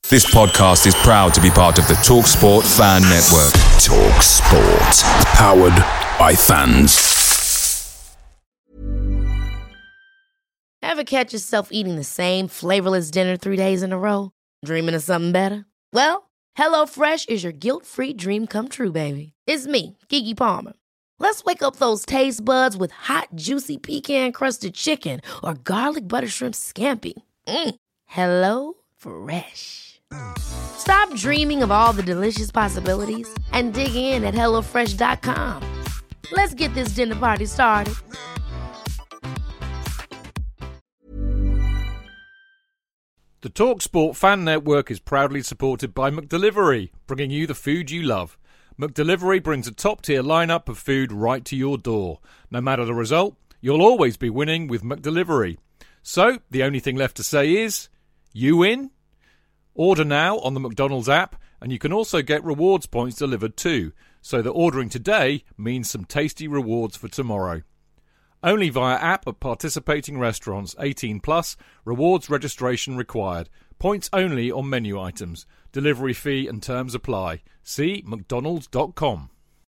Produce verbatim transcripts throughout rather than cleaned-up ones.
This podcast is proud to be part of the TalkSport Fan Network. TalkSport. Powered by fans. Ever catch yourself eating the same flavorless dinner three days in a row? Dreaming of something better? Well, HelloFresh is your guilt-free dream come true, baby. It's me, Keke Palmer. Let's wake up those taste buds with hot, juicy pecan-crusted chicken or garlic butter shrimp scampi. Mm. Hello Fresh. Stop dreaming of all the delicious possibilities and dig in at hello fresh dot com. Let's get this dinner party started. The TalkSport Fan Network is proudly supported by McDelivery, bringing you the food you love. McDelivery brings a top-tier lineup of food right to your door. No matter the result, you'll always be winning with McDelivery. So, the only thing left to say is, you win? Order now on the McDonald's app, and you can also get rewards points delivered too, so that ordering today means some tasty rewards for tomorrow. Only via app at participating restaurants. eighteen plus, rewards registration required. Points only on menu items. Delivery fee and terms apply. See mcdonalds dot com.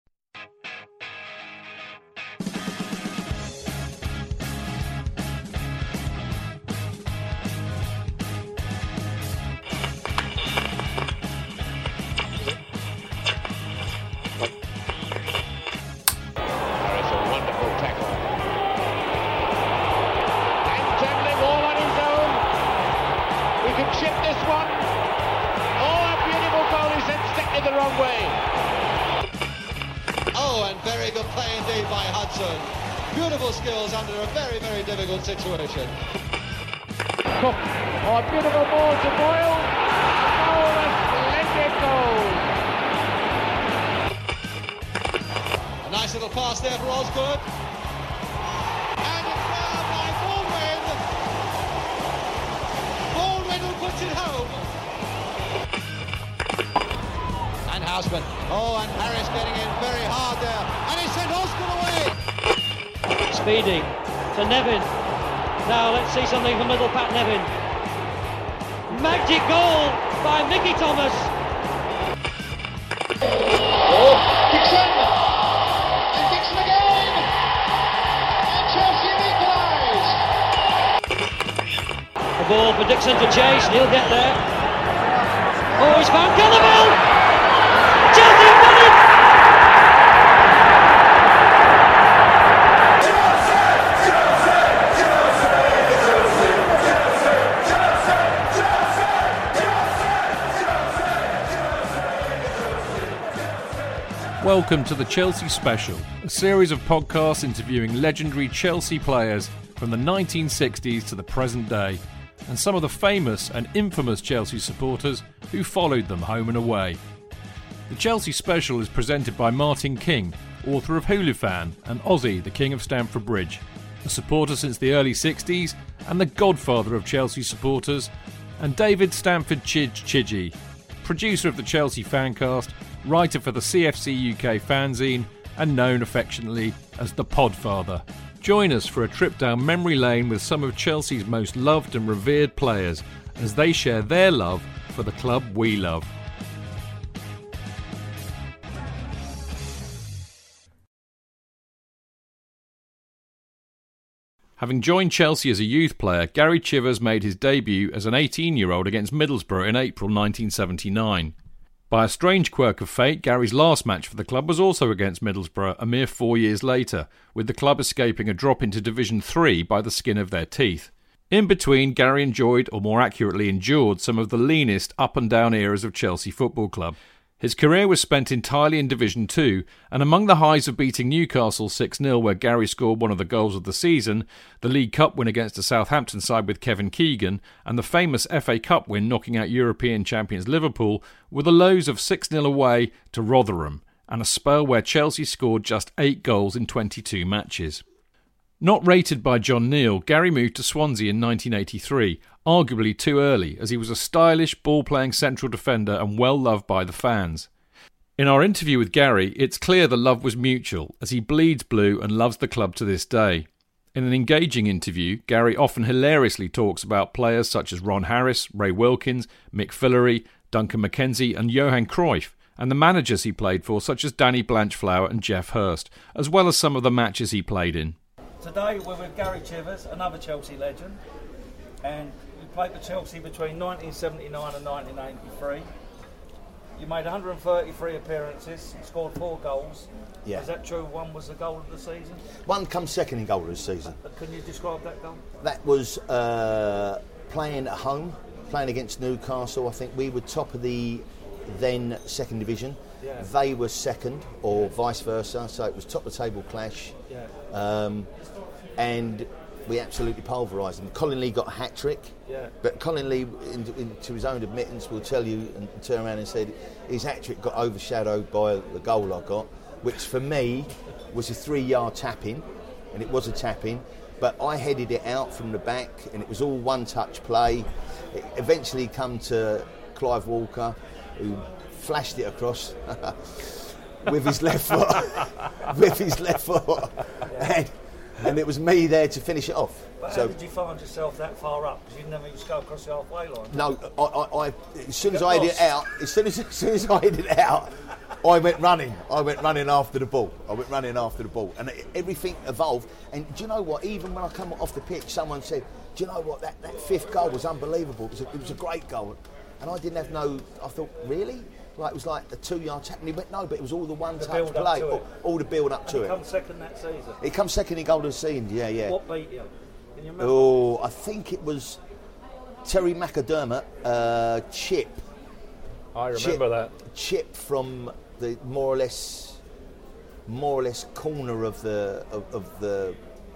Beautiful skills under a very, very difficult situation. Cook. Oh, a beautiful ball to Boyle. Oh, a splendid goal. A nice little pass there for Osgood. And it's there by Baldwin. Baldwin who puts it home. And Houseman. Oh, and Harris getting in very hard there. And he sent Osgood away. Speedy to Nevin. Now let's see something from middle Pat Nevin. Magic goal by Mickey Thomas. Oh, Dixon! And Dixon again! And Chelsea equalise! A ball for Dixon to chase, and he'll get there. Oh, he's found Kellerville! Chelsea have done it! Welcome to the Chelsea Special, a series of podcasts interviewing legendary Chelsea players from the nineteen sixties to the present day, and some of the famous and infamous Chelsea supporters who followed them home and away. The Chelsea Special is presented by Martin King, author of Hoolifan, and Ozzy, the King of Stamford Bridge, a supporter since the early sixties and the godfather of Chelsea supporters, and David Stamford Chidge Chidgey, producer of the Chelsea Fancast, writer for the C F C U K fanzine, and known affectionately as the Podfather. Join us for a trip down memory lane with some of Chelsea's most loved and revered players as they share their love for the club we love. Having joined Chelsea as a youth player, Gary Chivers made his debut as an eighteen-year-old against Middlesbrough in April nineteen seventy-nine. By a strange quirk of fate, Gary's last match for the club was also against Middlesbrough a mere four years later, with the club escaping a drop into Division three by the skin of their teeth. In between, Gary enjoyed, or more accurately endured, some of the leanest up-and-down eras of Chelsea Football Club. His career was spent entirely in Division two, and among the highs of beating Newcastle six nil, where Gary scored one of the goals of the season, the League Cup win against the Southampton side with Kevin Keegan, and the famous F A Cup win knocking out European champions Liverpool, were the lows of six nil away to Rotherham, and a spell where Chelsea scored just eight goals in twenty-two matches. Not rated by John Neal, Gary moved to Swansea in nineteen eighty-three, arguably too early, as he was a stylish, ball-playing central defender and well-loved by the fans. In our interview with Gary, it's clear the love was mutual, as he bleeds blue and loves the club to this day. In an engaging interview, Gary often hilariously talks about players such as Ron Harris, Ray Wilkins, Mick Fillery, Duncan McKenzie and Johan Cruyff, and the managers he played for such as Danny Blanchflower and Geoff Hurst, as well as some of the matches he played in. Today we're with Gary Chivers, another Chelsea legend, and you played for Chelsea between nineteen seventy-nine and nineteen eighty-three. You made one hundred thirty-three appearances, scored four goals. Yeah. Is that true? One was the goal of the season? One comes second in goal of the season. Uh, can you describe that goal? That was uh, playing at home, playing against Newcastle. I think we were top of the then second division. Yeah. They were second, or vice versa, so it was top of the table clash. Yeah. Um, and we absolutely pulverised them. Colin Lee got a hat trick, yeah. but Colin Lee, in, in, to his own admittance, will tell you and turn around and said his hat trick got overshadowed by the goal I got, which for me was a three-yard tap-in, and it was a tap-in, but I headed it out from the back, and it was all one-touch play. It eventually come to Clive Walker, who flashed it across with his left foot, with his left foot, and, and it was me there to finish it off. But so, how did you find yourself that far up? Because you never used to go across the halfway line. No, I, I, I as soon as Get I had lost. it out, as soon as, as soon as I had it out, I went running. I went running after the ball. I went running after the ball, and everything evolved. And do you know what? Even when I come off the pitch, someone said, "Do you know what? That, that fifth goal was unbelievable. It was, a, it was a great goal." And I didn't have no. I thought, really? Like it was like a two-yard tap. And he went, "No, but it was all the one-touch build up play, to all, it. all the build-up to And it." it comes second that season. It comes second in goal of the season. Yeah, yeah. What beat you? Can you remember? Oh, I think it was Terry McAdermott, uh, chip. I remember chip, that. Chip from the more or less, more or less corner of the of, of the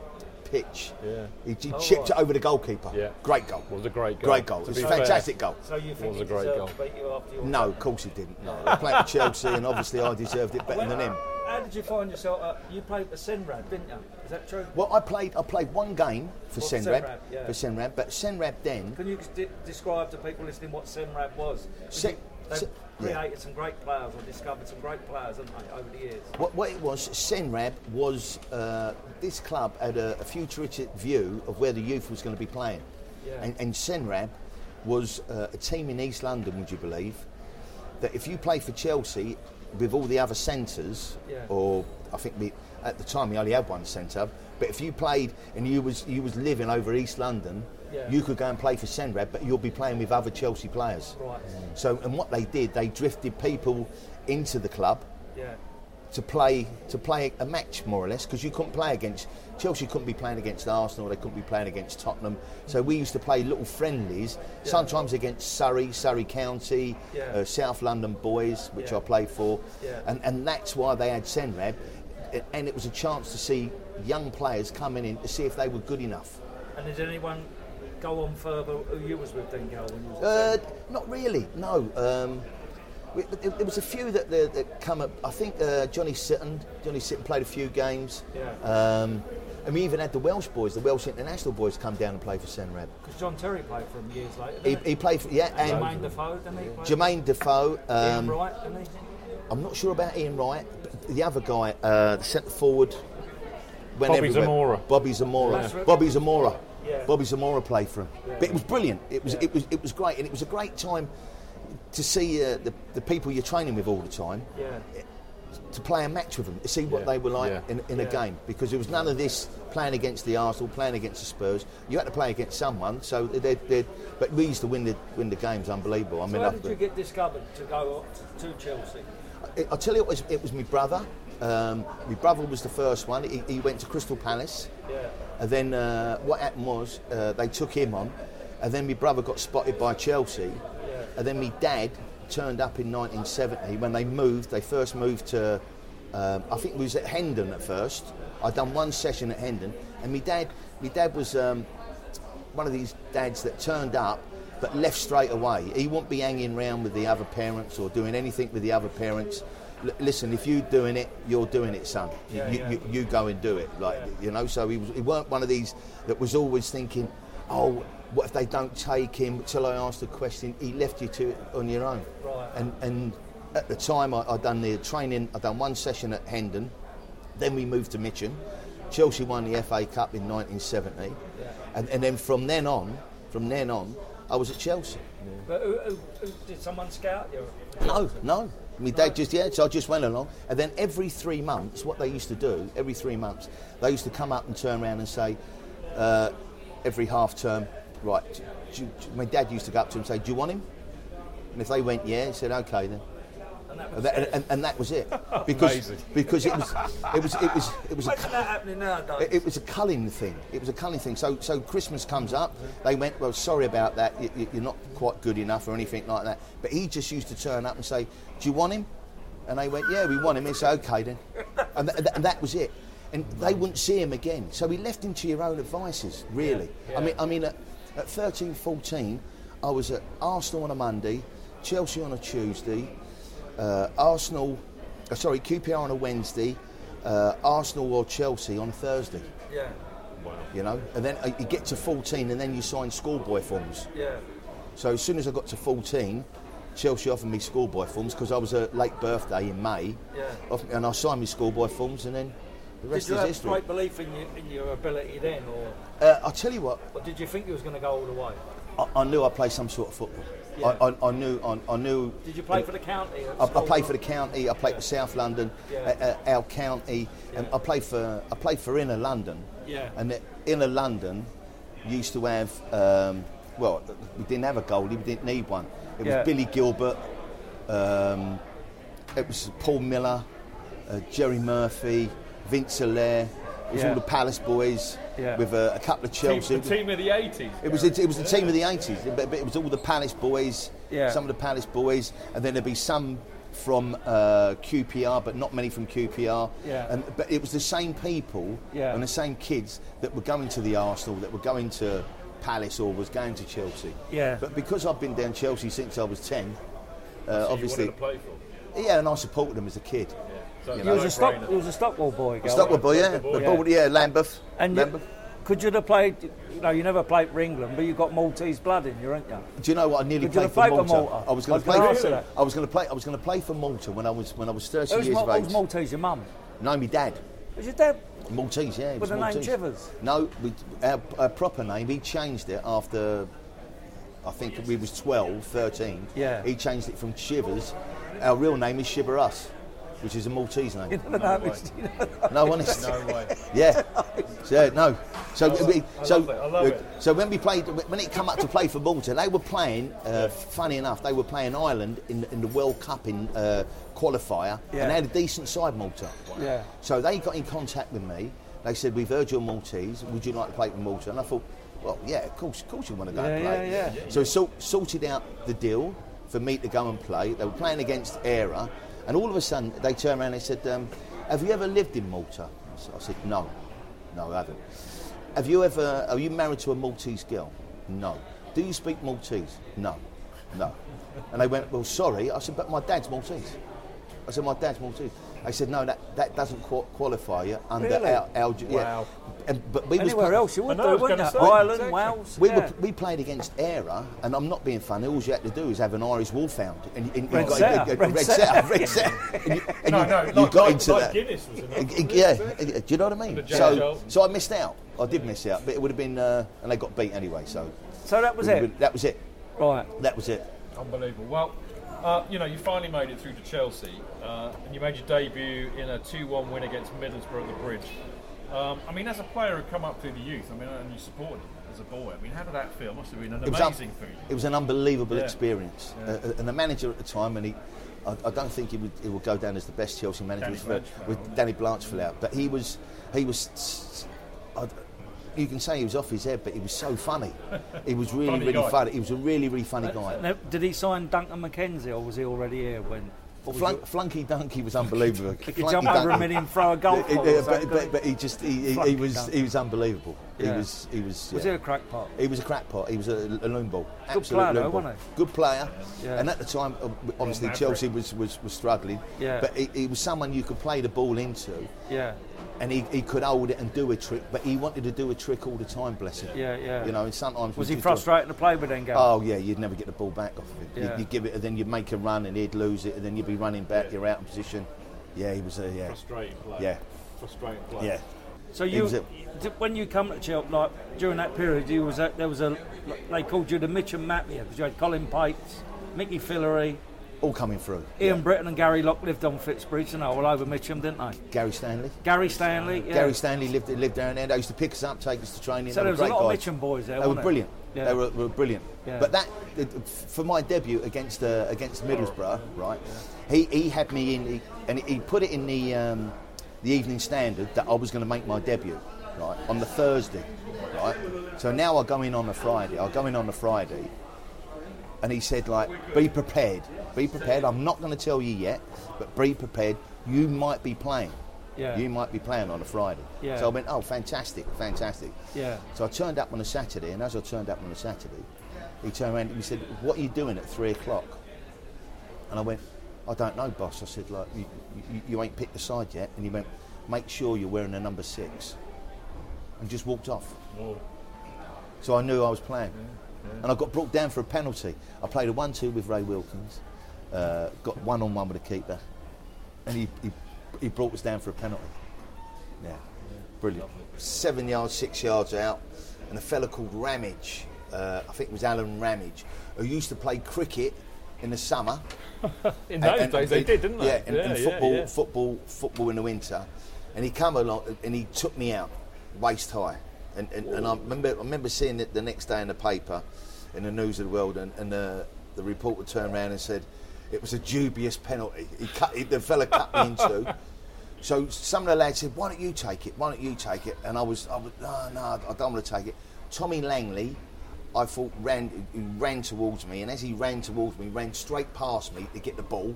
pitch. Yeah. He, he Oh, chipped right. it over the goalkeeper. Yeah. Great goal. Was a great goal. Great goal. To It was be a fair. fantastic goal. So you think Was he a great deserved goal. to beat you after your No, of course he didn't. No. I played for Chelsea, and obviously I deserved it better than him. How did you find yourself? Uh, you played for Senrad, didn't you? Is that true? Well, I played. I played one game for Well, Senrad. Senrad, yeah. For Senrad, but Senrad then. Can you de- describe to people listening what Senrad was? Sen- They've Sen- yeah. created some great players, or discovered some great players, haven't they, over the years? What, what it was, Senrad was, uh, this club had a, a futuristic view of where the youth was going to be playing. Yeah. And, and Senrad was uh, a team in East London, would you believe, that if you play for Chelsea with all the other centres, Yeah. or I think we, at the time we only had one centre, but if you played and you was you was living over East London, Yeah. you could go and play for Senrad, but you'll be playing with other Chelsea players. Right. So, and what they did, they drifted people into the club Yeah. to play to play a match, more or less, because you couldn't play against Chelsea. Couldn't be playing against Arsenal. They couldn't be playing against Tottenham. So we used to play little friendlies, Yeah. sometimes against Surrey, Surrey County, Yeah. uh, South London Boys, which Yeah. I played for, Yeah. and and that's why they had Senrad, and it was a chance to see young players coming in to see if they were good enough. And did anyone go on further who you was with then, Gal, when you was Uh, at Senrad? not really, no. Um, we, there, there was a few that, that, that come up. I think uh, Johnny Sitton, Johnny Sitton played a few games. Yeah. Um, and we even had the Welsh boys, the Welsh international boys, come down and play for Senrad. Because John Terry played for him years later, He, didn't he played for, yeah, And and Jermaine Defoe, didn't he? play? Jermaine Defoe. Ian Um, Wright, didn't he? I'm not sure about Ian Wright. But the other guy, uh, the centre forward, went Bobby everywhere. Zamora. Bobby Zamora. That's right. Bobby Zamora. Yeah. Bobby Zamora played for him. Yeah. But it was brilliant. It was Yeah. it was it was great, and it was a great time to see uh, the the people you're training with all the time. Yeah. To play a match with them, to see what Yeah. they were like Yeah. in, in a Yeah. game, because there was none of this playing against the Arsenal, playing against the Spurs. You had to play against someone, so they they but we used to win the win the games, unbelievable. I So mean, how I- did you get discovered to go to, to Chelsea? I- I'll tell you, it was, it was my brother. Um, my brother was the first one. He, he went to Crystal Palace, Yeah. and then uh, what happened was uh, they took him on, and then my brother got spotted by Chelsea, Yeah. and then my dad turned up in nineteen seventy when they moved. They first moved to, um, I think it was at Hendon at first. I'd done one session at Hendon, and my dad, my dad was um, one of these dads that turned up but left straight away. He won't be hanging around with the other parents or doing anything with the other parents. L- listen, if you're doing it, you're doing it, son. You, Yeah, you, yeah. you, you go and do it, like Yeah. you know. So he was. He weren't one of these that was always thinking, "Oh, what if they don't take him?" Till I asked the question, he left you to it on your own. Right. And and at the time, I, I'd done the training. I'd done one session at Hendon. Then we moved to Mitcham. Chelsea won the F A Cup in nineteen seventy, yeah. and, and then from then on, from then on, I was at Chelsea. Yeah. But who, who, who, did someone scout you? No, no. My dad just, yeah, so I just went along. And then every three months, what they used to do, every three months, they used to come up and turn around and say, uh, every half term, right, do, do, my dad used to go up to him and say, do you want him? And if they went, yeah, he said, okay then. And that was, and that, it. And, and that was it. Because because it was it was it was it was What's a, that happening nowadays? It, it was a culling thing. It was a culling thing. So so Christmas comes up, they went, well, sorry about that, you, you, you're not quite good enough or anything like that. But he just used to turn up and say, do you want him? And they went, yeah, we want him. He said, okay then. And, th- and that was it. And they wouldn't see him again. So he left him to your own devices, really. Yeah, yeah. I mean, I mean, at, at thirteen, fourteen, I was at Arsenal on a Monday, Chelsea on a Tuesday, uh, Arsenal, uh, sorry, Q P R on a Wednesday, uh, Arsenal or Chelsea on a Thursday. Yeah. Wow. You know, and then uh, you get to fourteen, and then you sign schoolboy forms. Yeah. So as soon as I got to fourteen, Chelsea offered me schoolboy forms because I was a late birthday in May, yeah. and I signed my schoolboy forms, and then the rest did you is have history. great belief in your, in your ability then, or? Uh, I'll tell you what. Or did you think you was going to go all the way? I, I knew I'd play some sort of football. Yeah. I, I, I knew. I, I knew. Did you play for the county? I, I played for the county. I played yeah. for South London, yeah. uh, uh, our county, yeah. and I played for. I played for Inner London. Yeah. And the Inner London used to have. Um, well, we didn't have a goalie. We didn't need one. It was yeah. Billy Gilbert. Um, it was Paul Miller, uh, Jerry Murphy, Vince Allaire. It was yeah. all the Palace boys yeah. with uh, a couple of Chelsea. Team, the team of the eighties. It was a, it was the team of the eighties, but, but it was all the Palace boys. Yeah. Some of the Palace boys, and then there'd be some from uh, Q P R, but not many from Q P R. Yeah. And but it was the same people yeah. and the same kids that were going to the Arsenal, that were going to Palace, or was going to Chelsea. Yeah. But because I've been down Chelsea since I was ten. Uh, so obviously, you wanted to play for? Yeah, and I supported them as a kid. Yeah. So you, was a stock, you was a Stockwell boy. A Stockwell boy, yeah. boy, yeah. Ball, yeah, Lambeth. And Lambeth. You, could you have played? You know, you never played for England, but you got Maltese blood in you, ain't you? Do you know what? I nearly could played you for Malta. for Malta. I was going to I play. was gonna I was going to play. I was going to play for Malta when I was when I was thirty Who's years Mal- of age. Who's Maltese? Your mum? No, my dad. Was your dad? Maltese, yeah. He With was the Maltese. name Chivers? No, we, our, our proper name. He changed it after. I think we was twelve, thirteen. Yeah. He changed it from Chivers. Our real name is Shibarus, which is a Maltese name. You never know, no, you know no, honest. No way. Yeah. So no. So I we, I so love it. I love it. so when we played, when it come up to play for Malta, they were playing. Uh, funny enough, they were playing Ireland in in the World Cup in uh, qualifier, yeah. and they had a decent side, Malta. Wow. Yeah. So they got in contact with me. They said, "We've heard you're Maltese. Would you like to play for Malta?" And I thought, well, yeah, of course, of course you want to go yeah, and play. Yeah, yeah. So sort, sorted out the deal for me to go and play. They were playing against Era, and all of a sudden they turned around and they said, um, "Have you ever lived in Malta?" I said, "No, no, I haven't." "Have you ever? Are you married to a Maltese girl?" "No." "Do you speak Maltese?" "No, no." And they went, "Well, sorry." I said, "But my dad's Maltese." I said, "My dad's Maltese." They said, "No, that, that doesn't qu- qualify you under really? our, our yeah." Wow. And, but we Anywhere was, else you would know, do, wouldn't you? say, Ireland, exactly. Wales. We, yeah. were, we played against Era, and I'm not being funny. All you had to do is have an Irish wolfhound, and, and Red you got setter, a, a, a red red setter. setter, red setter, and you, and No, you, no, you like, got like, into like that. Guinness was enough. Uh, Yeah, do you know what I mean? Jack So, Charlton. so I missed out. I did miss out, but it would have been, uh, and they got beat anyway. So, So that was it it. would've been- that was it. Right. That was it. Unbelievable. Well, uh, you know, you finally made it through to Chelsea, uh, and you made your debut in a two one win against Middlesbrough at the Bridge. Um, I mean, as a player who come up through the youth, I mean, and you supported as a boy. I mean, how did that feel? Must have been an It was, amazing un- feeling. it was an unbelievable Yeah. experience. Yeah. Uh, and the manager at the time, and he, I, I don't think he would, he would go down as the best Chelsea manager Danny with, Blanchfield, with wasn't Danny Blanchfield out. But he was, he was. I, you can say he was off his head, but he was so funny. He was really, Funny really guy. funny. He was a really, really funny guy. Now, did he sign Duncan McKenzie, or was he already here when? Well, Flunk, Flunky Donkey was unbelievable. He could jump over a minute and throw a golf It- ball. it- or but, something, but, but he just he, he, he Flunky was Donkey. he was unbelievable. He Yeah. was he was. Was yeah. he a crackpot? He was a crackpot. He was a, a loon ball. Good Absolute player, loon though, ball. wasn't he? Good player. Yeah. And at the time, uh, obviously Maverick. Chelsea was, was, was struggling. Yeah. But he, he was someone you could play the ball into, Yeah. and he, he could hold it and do a trick. But he wanted to do a trick all the time. Bless him. Yeah, yeah. You know, and sometimes Was we he just- frustrating to play with then, Gav? Oh yeah, you'd never get the ball back off of him. Yeah. You'd, you'd give it, and then you'd make a run, and he'd lose it, and then you'd be running back. Yeah. You're out in position. Yeah, he was a yeah. Frustrating player. Yeah. Frustrating player. Yeah. So you, was a, when you come to Chelsea, like during that period, you was a, there was a they called you the Mitcham Mafia because you had Colin Pates, Mickey Fillery, all coming through. Ian yeah. Britton and Gary Locke lived on Fitzbridge and all over Mitcham, didn't they? Gary Stanley. Gary Stanley. Yeah. Gary Stanley lived lived down there. They used to pick us up, take us to training. So they there were was a great lot guys. of Mitcham boys there. They were wasn't brilliant. Yeah. They were, were brilliant. Yeah. But that for my debut against uh, against Middlesbrough, right? He he had me in, he, and he put it in the um, the Evening Standard that I was going to make my debut, right, on the Thursday, right. So now I go in on a Friday. I go in on a Friday, and he said, like, be prepared, be prepared. I'm not going to tell you yet, but be prepared. You might be playing. Yeah. You might be playing on a Friday. Yeah. So I went, oh, fantastic, fantastic. Yeah. So I turned up on a Saturday, and as I turned up on a Saturday, he turned around and he said, what are you doing at three o'clock? And I went, I don't know, boss. I said, like, you, you, you ain't picked the side yet. And he went, make sure you're wearing a number six. And just walked off. Whoa. So I knew I was playing. Yeah, yeah. And I got brought down for a penalty. I played a one two with Ray Wilkins, uh, got one-on-one with the keeper, and he, he he brought us down for a penalty. Yeah, yeah. Brilliant. Lovely. Seven yards, six yards out, and a fella called Ramage, uh, I think it was Alan Ramage, who used to play cricket in the summer. in those and, days and, they did, didn't they? Yeah, and, yeah, and yeah, football, yeah. football, football in the winter. And he come along and he took me out, waist high. And, and, and I remember, I remember seeing it the next day in the paper, in the News of the World, and, and uh, the reporter turned around and said it was a dubious penalty. He cut, he, the fella cut me in two. So some of the lads said, "Why don't you take it? Why don't you take it?" And I was, I was, no, no, I don't want to take it. Tommy Langley, I thought ran, he ran towards me, and as he ran towards me, ran straight past me to get the ball.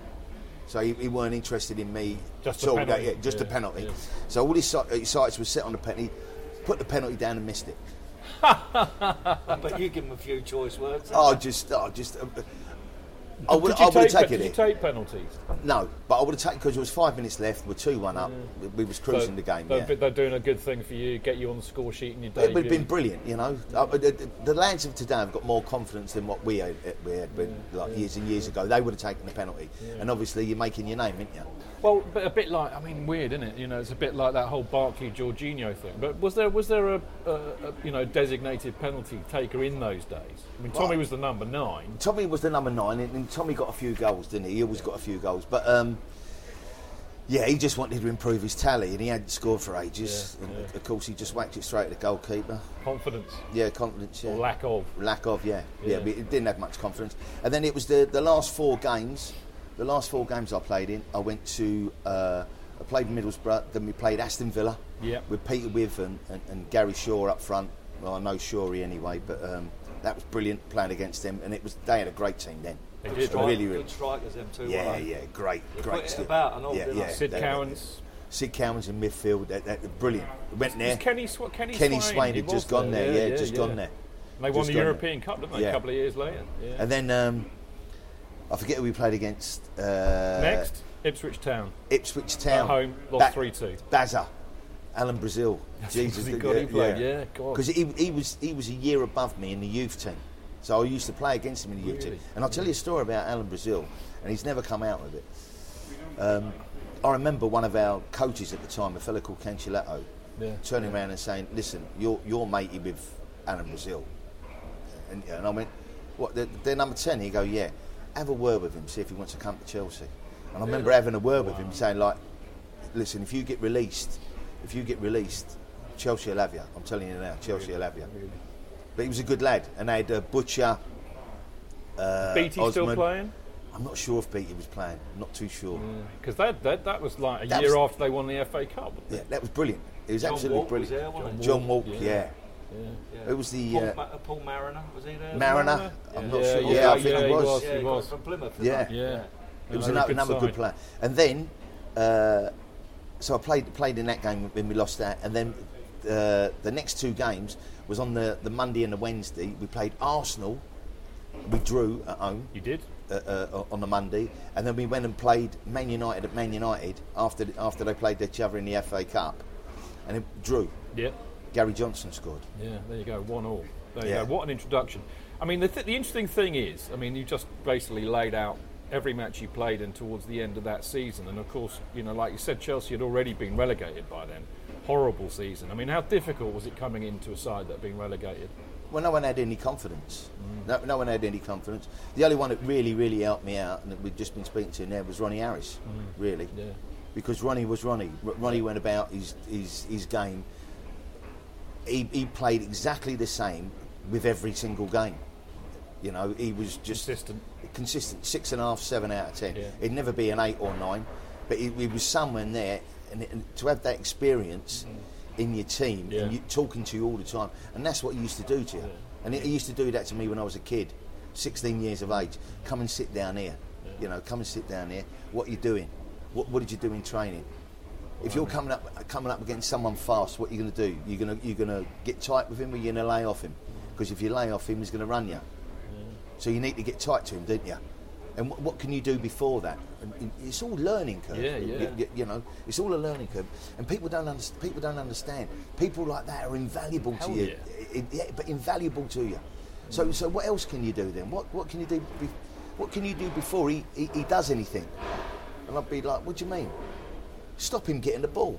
So he, he weren't interested in me just at all. penalty. Yeah, just yeah, a penalty. Yeah. So all his, si- his sights were set on the penalty. Put the penalty down and missed it. But you give him a few choice words. Oh, just, oh, just. Uh, I would, did you I would have take, taken did it. you take penalties? No, but I would have taken because there was five minutes left. We're two one up. Yeah. We was cruising so the game. They're, Yeah. they're doing a good thing for you. Get you on the score sheet in your It debut. would have been brilliant, you know. Uh, the, the, the lads of today have got more confidence than what we had, we had when, Yeah, like yeah. years and years ago. They would have taken the penalty, Yeah. and obviously you're making your name, aren't you? Well, but a bit like, I mean, weird, isn't it? You know, it's a bit like that whole Barkley Jorginho thing. But was there was there a, a, a you know designated penalty taker in those days? I mean, Tommy Right. was the number nine. Tommy was the number nine, and, and Tommy got a few goals, didn't he? He always got a few goals, but um, yeah, he just wanted to improve his tally, and he hadn't scored for ages. Yeah, and yeah. of course, he just whacked it straight at the goalkeeper. Confidence. Yeah, confidence. Yeah. Or lack of. Lack of, yeah, yeah. Yeah. But it didn't have much confidence. And then it was the the last four games. The last four games I played in, I went to. Uh, I played Middlesbrough. Then we played Aston Villa. Yeah. With Peter With and, and, and Gary Shaw up front. Well, I know Shawry anyway, but um, that was brilliant playing against them. And it was they had a great team then. They Good did. strike- really, really. Good strikers, them too. Yeah, weren't they? yeah, great, They great put it stuff. about and all, yeah, didn't yeah. they? Sid They- Cowans. Sid Cowans in midfield. That, that, brilliant. Went there. Was Kenny, Sw- Kenny, Kenny Swain, Swain he had was just gone there. Yeah, just yeah. gone there. And they won Just the gone there. European Cup, didn't they? Yeah. A couple of years later. Yeah. And then um, I forget who we played against. Uh, Next, Ipswich Town. Ipswich Town. At home, lost three two. Bazza. Alan Brazil. Jesus. He got- he played, yeah, God. Because he, he was he was a year above me in the youth team. So I used to play against him in the youth Really? team. And I'll tell you a story about Alan Brazil, and he's never come out with it. Um, I remember one of our coaches at the time, a fellow called Cancelato, Yeah. turning around and saying, "Listen, you're you're matey with Alan Brazil," and, and I went, "What? They're, they're number ten?" He go, "Yeah." Have a word with him, see if he wants to come to Chelsea. And I remember having a word with him, saying like, "Listen, if you get released, if you get released, Chelsea will have you. I'm telling you now, Chelsea will have you." But he was a good lad, and they had uh, Butcher. Uh, Beatty still Osman. playing? I'm not sure if Beatty was playing. Not too sure. Because that, that that was like a That year was- after they won the F A Cup. wasn't Yeah, it? that was brilliant. It was John absolutely Walk was brilliant. there, wasn't John, he? Walk, Yeah. yeah. Yeah. Yeah. It was the Paul, uh, Ma- uh, Paul Mariner, was he there? Mariner. I'm not Yeah, sure. yeah, Yeah, I yeah, think he he was. was. Yeah, he he got was. it from Plymouth. Yeah. didn't he? Yeah. It was Another another, good another good side. player. And then, uh, so I played played in that game when we lost that. And then uh, the next two games was on the, the Monday and the Wednesday. We played Arsenal. We drew at home. You did? Uh, uh, on the Monday, and then we went and played Man United at Man United after after they played each other in the F A Cup, and it drew. Yeah. Gary Johnson scored. Yeah, there you go, one all. There you Yeah. go. What an introduction. I mean, the, th- the interesting thing is, I mean, you just basically laid out every match you played in towards the end of that season, and of course, you know, like you said, Chelsea had already been relegated by then. horrible season. I mean, how difficult was it coming into a side that had been relegated? Well, no one had any confidence. Mm. No, no one had any confidence. The only one that really, really helped me out, and that we've just been speaking to there, was Ronnie Harris, mm. really. Yeah. Because Ronnie was Ronnie. R- Ronnie went about his, his, his game. He, he played exactly the same with every single game. You know, he was just... Consistent. Consistent. Six and a half, seven out of ten. Yeah. It'd never be an eight or nine, but he, he was somewhere in there, and, it, and to have that experience... Mm. in your team, yeah. and you, talking to you all the time, and that's what he used to do to you. Yeah. And he, he used to do that to me when I was a kid, sixteen years of age. Come and sit down here, yeah. you know. Come and sit down here. What are you doing? What, what did you do in training? If you're coming up coming up against someone fast, what are you going to do? You're going to you're going to get tight with him, or you're going to lay off him? Because if you lay off him, he's going to run you. Yeah. So you need to get tight to him, don't you? And what, what can you do before that? And it's all learning curve. Yeah, yeah. You, you know, it's all a learning curve, and people don't understand. People don't understand. People like that are invaluable Hell to you, yeah. It, yeah, but invaluable to you. So, so what else can you do then? What, what can you do? Be, what can you do before he, he, he does anything? And I'd be like, what do you mean? Stop him getting the ball.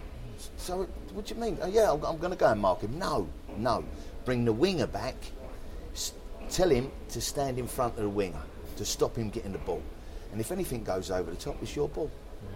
So, what do you mean? Oh, yeah, I'm, I'm going to go and mark him. No, no. Bring the winger back. S- tell him to stand in front of the winger to stop him getting the ball. And if anything goes over the top, it's your ball.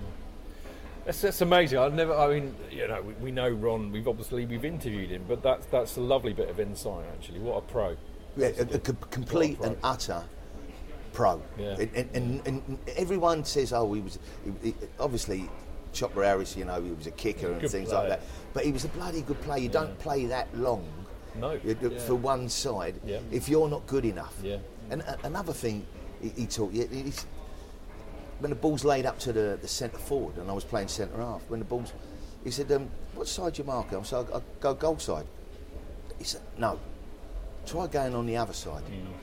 That's, that's amazing. I've never. I mean, you know, we, we know Ron. We've obviously we've interviewed him, but that's that's a lovely bit of insight. Actually, what a pro. Yeah, a, a complete and utter pro. Yeah. And, and, and, and everyone says, "Oh, he was he, he, obviously Chopper Harris. You know, he was a kicker and good things player. like that. But he was a bloody good player. You don't Yeah. play that long. No. For Yeah. one side, Yeah. if you're not good enough. Yeah. And uh, another thing he, he taught you, he's, when the ball's laid up to the, the centre forward, and I was playing centre half, when the ball's, he said, um, what side you mark on? So I, I go goal side. He said, no, try going on the other side.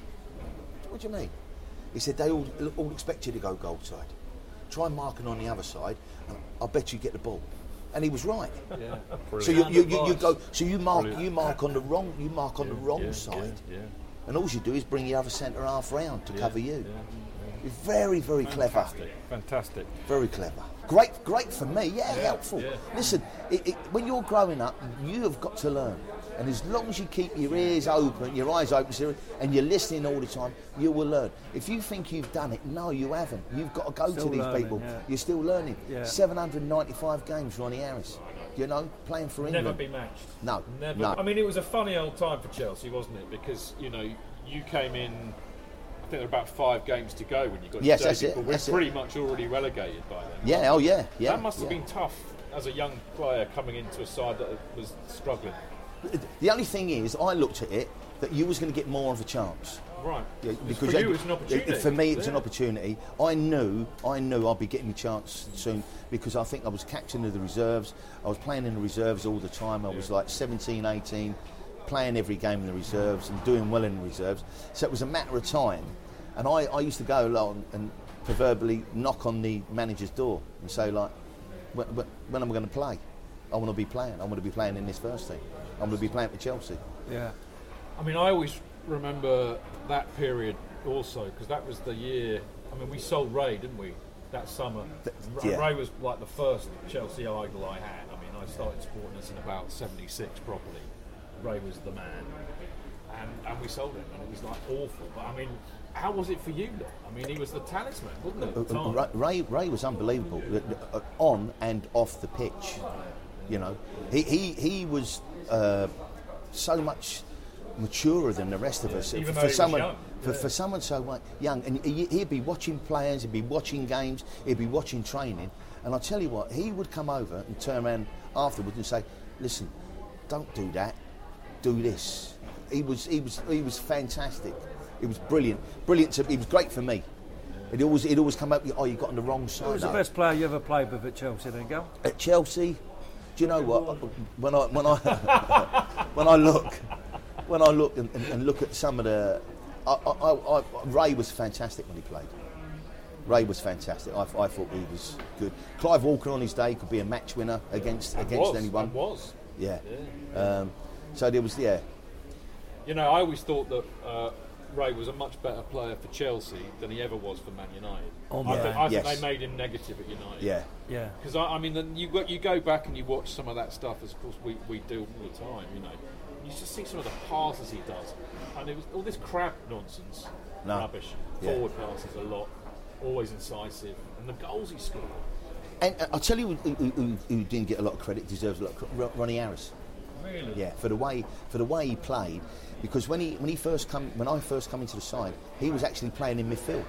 Mm. What do you mean? He said, they all, all expect you to go goal side. Try marking on the other side, and I'll bet you get the ball. And he was right. Yeah. So you, you, you, you go. So you mark. Brilliant. You mark on the wrong. You mark on Yeah, the wrong yeah, side, Yeah, yeah. and all you do is bring the other centre half round to Yeah, cover you. yeah, yeah. It's very, very Fantastic. clever. Fantastic. Very clever. Great, great for me. Yeah, helpful. yeah. Listen, it, it, when you're growing up, you have got to learn. And as long as you keep your ears open, your eyes open, and you're listening all the time, you will learn. If you think you've done it, no, you haven't. You've got to go Still to these learning, people. yeah. You're still learning. Yeah. seven hundred ninety-five games, Ronnie Harris. You know, playing for England. Never be matched. No, Never. no. I mean, it was a funny old time for Chelsea, wasn't it? Because, you know, you came in, I think there were about five games to go when you got Yes, your that's debut, it, but we're that's it. pretty much already relegated by then. Yeah, oh yeah, yeah. That must have yeah. been tough as a young player coming into a side that was struggling. The only thing is, I looked at it that you was going to get more of a chance. Right. Yeah, because for you, it's an opportunity. For me, it was yeah. an opportunity. I knew, I knew I'd be getting my chance soon because I think I was captain of the reserves. I was playing in the reserves all the time. I was Yeah. like seventeen, eighteen, playing every game in the reserves and doing well in the reserves. So it was a matter of time. And I, I used to go along and proverbially knock on the manager's door and say, like, when, when, when am I going to play? I want to be playing. I want to be playing in this first team. I'm going to be playing for Chelsea. Yeah. I mean, I always remember that period also because that was the year. I mean, we sold Ray, didn't we? That summer. Th- Ray, yeah. Ray was like the first Chelsea idol I had. I mean, I started supporting us in about seventy-six properly. Ray was the man, and and we sold him, and it was like awful. But I mean, how was it for you then? I mean, he was the talisman, wasn't it? At the time? Uh, Ray, Ray was unbelievable, uh, on and off the pitch. You know, he he he was uh, so much maturer than the rest of Yeah, us. even for though he was someone, young. For, Yeah. for someone so mu- young, and he- he'd be watching players, he'd be watching games, he'd be watching training, and I tell you what, he would come over and turn around afterwards and say, "Listen, don't do that, do this." He was he was he was fantastic. He was brilliant, brilliant. To, he was great for me. It always it always come up. Oh, you got on the wrong side. Who was the No. best player you ever played with at Chelsea then, Gal? At Chelsea, do you know what? When I when I when I look when I look and, and, and look at some of the, I, I, I, Ray was fantastic when he played. Ray was fantastic. I, I thought he was good. Clive Walker on his day could be a match winner against And against was, anyone. and was. Yeah. Yeah. Um, so there was yeah. You know, I always thought that uh, Ray was a much better player for Chelsea than he ever was for Man United. Oh, I, yeah. think, I Yes. think they made him negative at United. Yeah. Yeah. Because I, I mean, then you go, you go back and you watch some of that stuff, as of course we, we do all the time. You know, you just see some of the passes he does, and it was all this crap nonsense, No. rubbish. Yeah. Forward passes a lot, always incisive, and the goals he scored. And uh, I'll tell you who, who, who, who didn't get a lot of credit, deserves a lot of credit. Ronnie Harris. Really? Yeah, for the way for the way he played, because when he when he first come when I first come into the side, he was actually playing in midfield.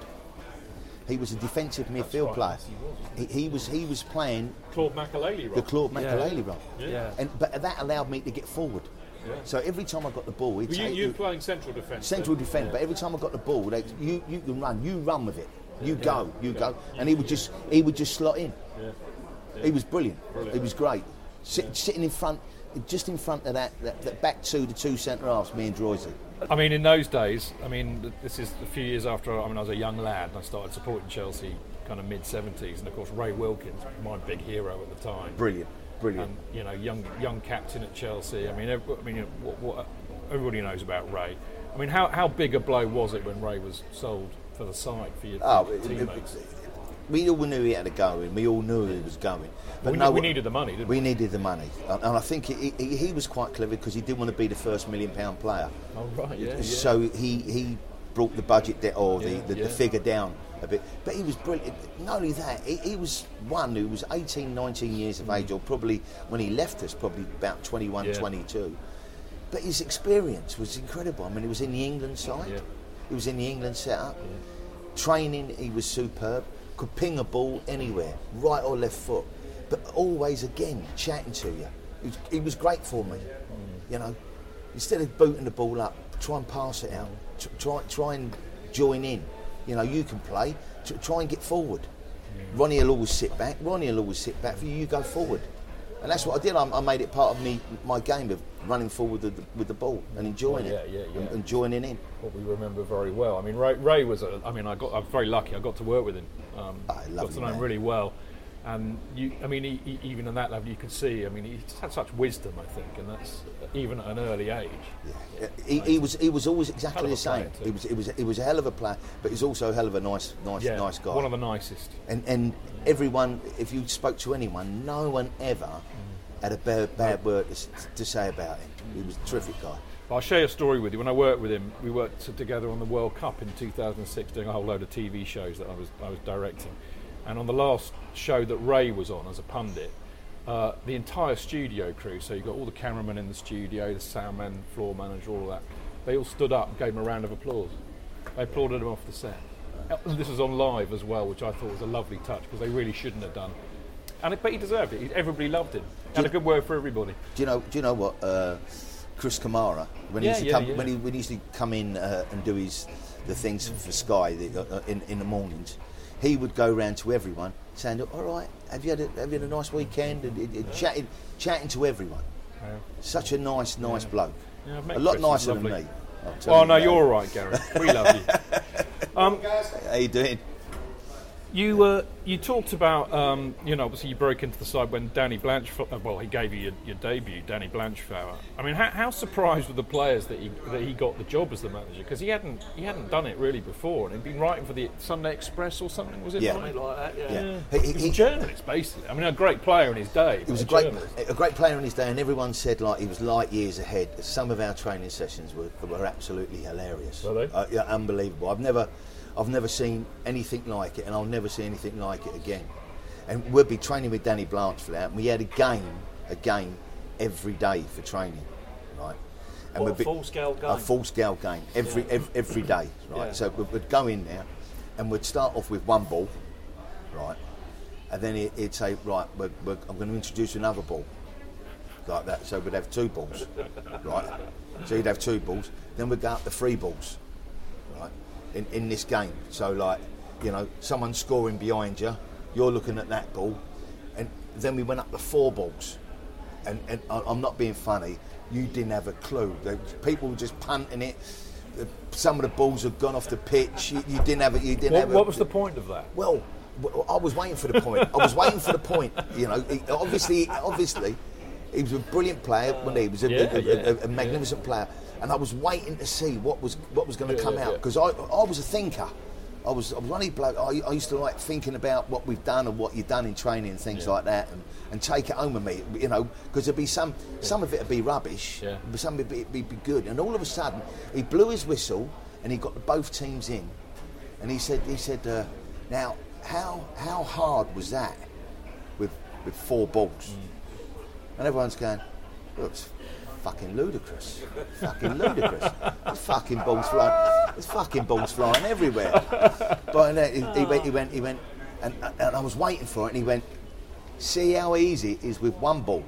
He was a defensive midfield right, player. yes, he was, wasn't He, he was he was playing Claude Makelele, the right? Claude Yeah. Makelele role. Yeah. Yeah. And but that allowed me to get forward. Yeah. So every time I got the ball, he'd Well, you, take you were it- playing central defence. central then? defender. Yeah. But every time I got the ball, they, you you can run, you run with it, you Yeah. go, you Yeah. go, and he would just he would just slot in. Yeah. He was brilliant. Brilliant. He was great. Sit, Sitting in front, just in front of that, that, that back two, the two centre halves, me and Droysy. I mean, in those days, I mean, th- this is a few years after. I mean, I was a young lad and I started supporting Chelsea, kind of mid seventies, and of course Ray Wilkins, my big hero at the time. Brilliant, brilliant. And you know, young young captain at Chelsea. I mean, ev- I mean, what, what everybody knows about Ray. I mean, how how big a blow was it when Ray was sold for the side for your, Oh, for your it- it- teammates? we all knew he had to go, and we all knew he was going. But we, no, we needed the money, didn't we? we needed the money, and and I think he, he, he was quite clever because he didn't want to be the first million pound player. Oh right, yeah, yeah. So he, he brought the budget de- or Yeah, the, the, yeah. the figure down a bit. But he was brilliant. Not only that, he, he was one who was eighteen, nineteen years of age, or probably when he left us, probably about twenty-one, Mm. Yeah. twenty-two. But his experience was incredible. I mean, he was in the England side. Yeah. He was in the England setup. Training, he was superb. Could ping a ball anywhere, right or left foot. But always, again, chatting to you. He was, he was great for me. You know, instead of booting the ball up, try and pass it out. Tr- Try, try and join in. You know, you can play. Tr- Try and get forward. Ronnie will always sit back. Ronnie will always sit back for you. You go forward. And that's what I did. I, I made it part of me, my game of running forward with the, with the ball and enjoying Oh, yeah, it yeah, yeah. And, and joining in. What we remember very well. I mean, Ray, Ray was. A, I mean, I got. I was very lucky. I got to work with him. Um, Oh, got lovely to know him man. really well. And you, I mean, he, he, even on that level, you could see. I mean, he just had such wisdom. I think, and that's even at an early age. Yeah. He, he was he was always exactly Hell of the a same. player too. He was he was he was a hell of a player, but he's also a hell of a nice nice Yeah, nice guy. one of the nicest. And and everyone, if you spoke to anyone, no one ever had a bad, bad word to, s- to say about him. He was a terrific guy. I'll share a story with you. When I worked with him, we worked t- together on the World Cup in two thousand six, doing a whole load of T V shows that I was I was directing. And on the last show that Ray was on as a pundit, uh, the entire studio crew, so you've got all the cameramen in the studio, the soundman, floor manager, all of that, they all stood up and gave him a round of applause. They applauded him off the set. Uh, This was on live as well, which I thought was a lovely touch, because they really shouldn't have done. And it, but he deserved it. He- Everybody loved him. Had a good word for everybody. Do you know? Do you know what? Uh, Chris Kamara, when Yeah, he used to yeah, come, yeah. when he when he used to come in uh, and do his the things for Sky the, uh, in in the mornings, he would go round to everyone saying, "All right, have you had a, have you had a nice weekend?" And, and, and chatting chatting to everyone. Yeah. Such a nice nice bloke. Yeah, I've met a lot Chris, he's nicer than lovely. me. I'll tell Oh you no, that. you're all right, Gary. We love you. Um, How you doing? You uh, you talked about um, you know, obviously you broke into the side when Danny Blanchflower, uh, well, he gave you your, your debut, Danny Blanchflower. I mean, how, how surprised were the players that he that he got the job as the manager, because he hadn't he hadn't done it really before, and he'd been writing for the Sunday Express or something, was it? Yeah. Something like that. Yeah. Yeah. He, He- was he- a journalist basically. I mean, a great player in his day. He was a but great, journalist. a great player in his day, and everyone said like he was light years ahead. Some of our training sessions were, were absolutely hilarious. Were they? Uh, yeah, unbelievable. I've never, I've never seen anything like it, and I'll never see anything like it again. And we'd be training with Danny Blanchflower, and we had a game, a game every day for training, right? And What, we'd a full-scale game? A full-scale game every Yeah. every, every day, right? Yeah. So we'd, we'd go in there, and we'd start off with one ball, right? And then it, it'd say, right, we're, we're, I'm going to introduce another ball, like that. So we'd have two balls, right? So you'd have two balls. Then we'd go up to three balls, right? In in this game. So like, you know, someone's scoring behind you, you're looking at that ball, and then we went up to four balls. And, and I- I'm not being funny. You didn't have a clue. The, people were just punting it. The, some of the balls had gone off the pitch. You, you didn't have it. You didn't What, have what a, was the point of that? Well, w- I was waiting for the point. I was waiting for the point. You know, he, obviously, obviously, he was a brilliant player. When he was a, Yeah, a, a, yeah, a, a magnificent player. and I was waiting to see what was what was going to Yeah, come yeah, out yeah. because I I was a thinker. I was I was one of the bloke. I, I used to like thinking about what we've done and what you've done in training and things Yeah. like that, and, and take it home with me. You know, because there'd be some some of it'd be rubbish, Yeah. but some of it'd be, be good. And all of a sudden, he blew his whistle and he got both teams in, and he said he said, uh, now how how hard was that with with four balls? Mm. And everyone's going, well, it's fucking ludicrous. Fucking ludicrous. There's fucking balls flying. There's fucking balls flying everywhere. But then he, he went, he went, he went, and, and I was waiting for it, and he went, see how easy it is with one ball?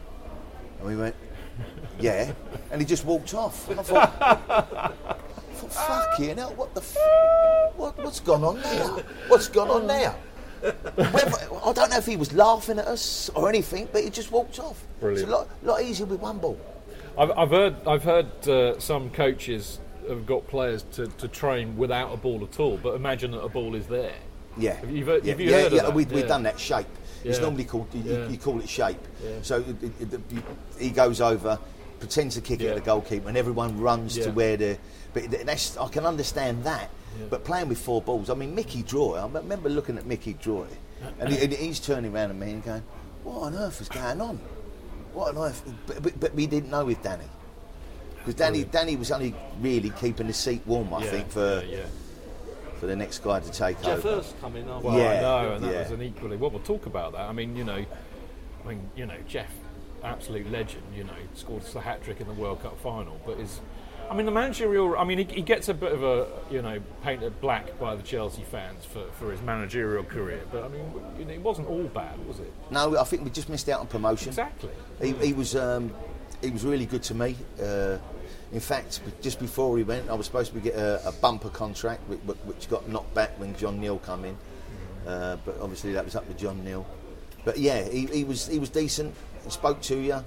And we went, yeah. And he just walked off. And I thought, I thought fucking hell, what the f- what, what's gone on there? What's gone on there? Whether, I don't know if he was laughing at us or anything, but he just walked off. Brilliant. It's a lot, lot easier with one ball. I've, I've heard I've heard uh, some coaches have got players to, to train without a ball at all, but imagine that a ball is there. Yeah. Have you, have yeah, you yeah, heard yeah, of that? We've, we've Yeah. done that shape. It's Yeah. normally called, you, Yeah. you call it shape. Yeah. So it, it, it, you, he goes over, pretends to kick it Yeah. at the goalkeeper, and everyone runs Yeah. to where the. But that's, I can understand that. Yeah. But playing with four balls, I mean, Mickey Droy, I remember looking at Mickey Droy, and, he, and he's turning around at me and going, what on earth is going on? What on earth? But, but, but we didn't know with Danny. Because Danny, Danny was only really keeping the seat warm, I Yeah, think, for yeah, yeah. for the next guy to take Jeff over. Hurst coming on. Well, Yeah, I know, and that yeah. was an equally. Well, we'll talk about that. I mean, you know, I mean, you know, Jeff, absolute legend. You know, scored the hat trick in the World Cup final, but is, I mean, the managerial. I mean, he, he gets a bit of a, you know, painted black by the Chelsea fans for, for his managerial career. But I mean, you know, it wasn't all bad, was it? No, I think we just missed out on promotion. Exactly. He, he was um, he was really good to me. Uh, in fact, just before we went, I was supposed to get a, a bumper contract, which, which got knocked back when John Neal came in. Uh, but obviously that was up to John Neal. But yeah, he, he was he was decent. He spoke to you.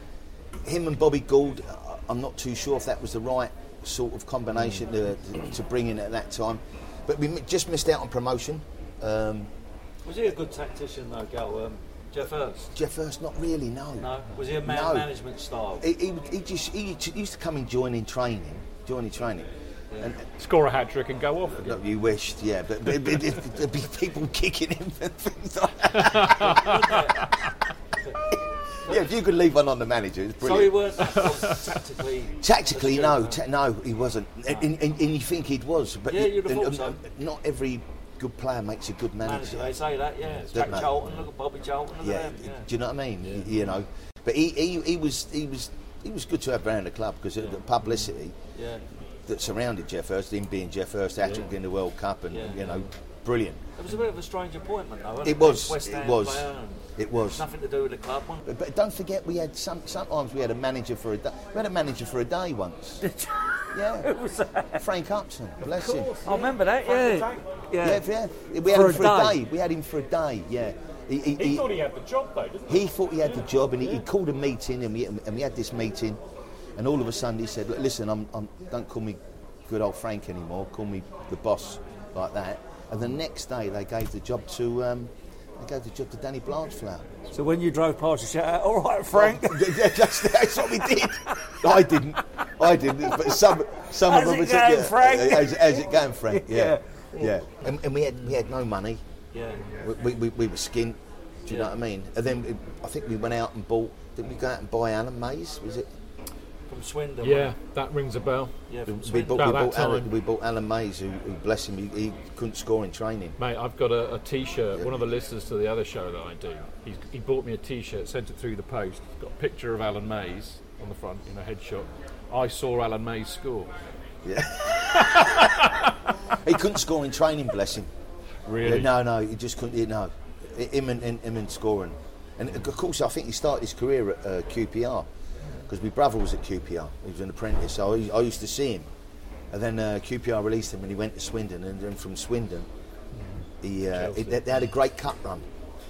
Him and Bobby Gould, I'm not too sure if that was the right sort of combination to, to, to bring in at that time. But we mi- just missed out on promotion. Um, Was he a good tactician though, Gal? Um, Jeff Hurst? Jeff Hurst, not really, no. No. Was he a man No. management style? He, he, he just he used to come in joining training, joining training. And Score a hat trick and go off again. look, you wished, yeah, but, but, but there'd be people kicking him and things like that. Yeah, if you could leave one on the manager, it's So he brilliant. weren't that tactically. Tactically, astute, no, ta- no, he wasn't. And, and, and you think he was, but Yeah, you'd have and- thought and so. not every good player makes a good Manager, manager. they say that, yeah. Don't Jack they? Charlton, look at Bobby Charlton, look Yeah, at them. Yeah. do you know what I mean? Y- You know, but he, he, he was he was he was good to have around the club because of the publicity Yeah. that surrounded Jeff Hurst, him being Jeff Hurst, hat-trick in the World Cup, and Yeah. you know, brilliant. It was a bit of a strange appointment, though, wasn't it? It was, West it Ham was, player and it was. nothing to do with the club, one. But, but don't forget, we had some. Sometimes we had a manager for a day. We had a manager for a day once. Yeah. Who was that? Frank Upson, bless him. I remember that, yeah. Yeah, yeah. We had For him a for a day. day. We had him for a day. Yeah. He, he, He he- thought he had the job, though, didn't he? he thought he had the job, and he, he called a meeting, and we and we had this meeting, and all of a sudden he said, "Look, listen, I'm, I'm don't call me good old Frank anymore. Call me the boss," like that. And the next day they gave the job to um, they gave the job to Danny Blanchflower. So when you drove past, you shout out, all right, Frank. Yeah, that's, that's what we did. I didn't. I didn't. But some some How's of them it were saying, going, yeah, Frank? How's, how's it going, Frank? Yeah, Yeah. yeah. And, and we had we had no money. Yeah. We, we, we were skint. Do you know what I mean? And then it, I think we went out and bought. Didn't we go out and buy Alan Mays? Was it? From Swindon. Yeah, that rings a bell. Yeah, from We Swindon. bought, we, About that bought Alan, time. we bought Alan Mays, who, who bless him, he, he couldn't score in training. Mate, I've got a, a T-shirt. One of the listeners to the other show that I do, he's, he bought me a T-shirt, sent it through the post. It's got a picture of Alan Mays on the front in a headshot. I saw Alan Mays score. He couldn't score in training, bless him. Really? Yeah, no, no, he just couldn't. No, him and him, him and scoring. And of course, I think he started his career at uh, Q P R because my brother was at Q P R. He was an apprentice, so I, I used to see him. And then uh, Q P R released him, and he went to Swindon. And then from Swindon, he, uh, he they, they had a great cup run.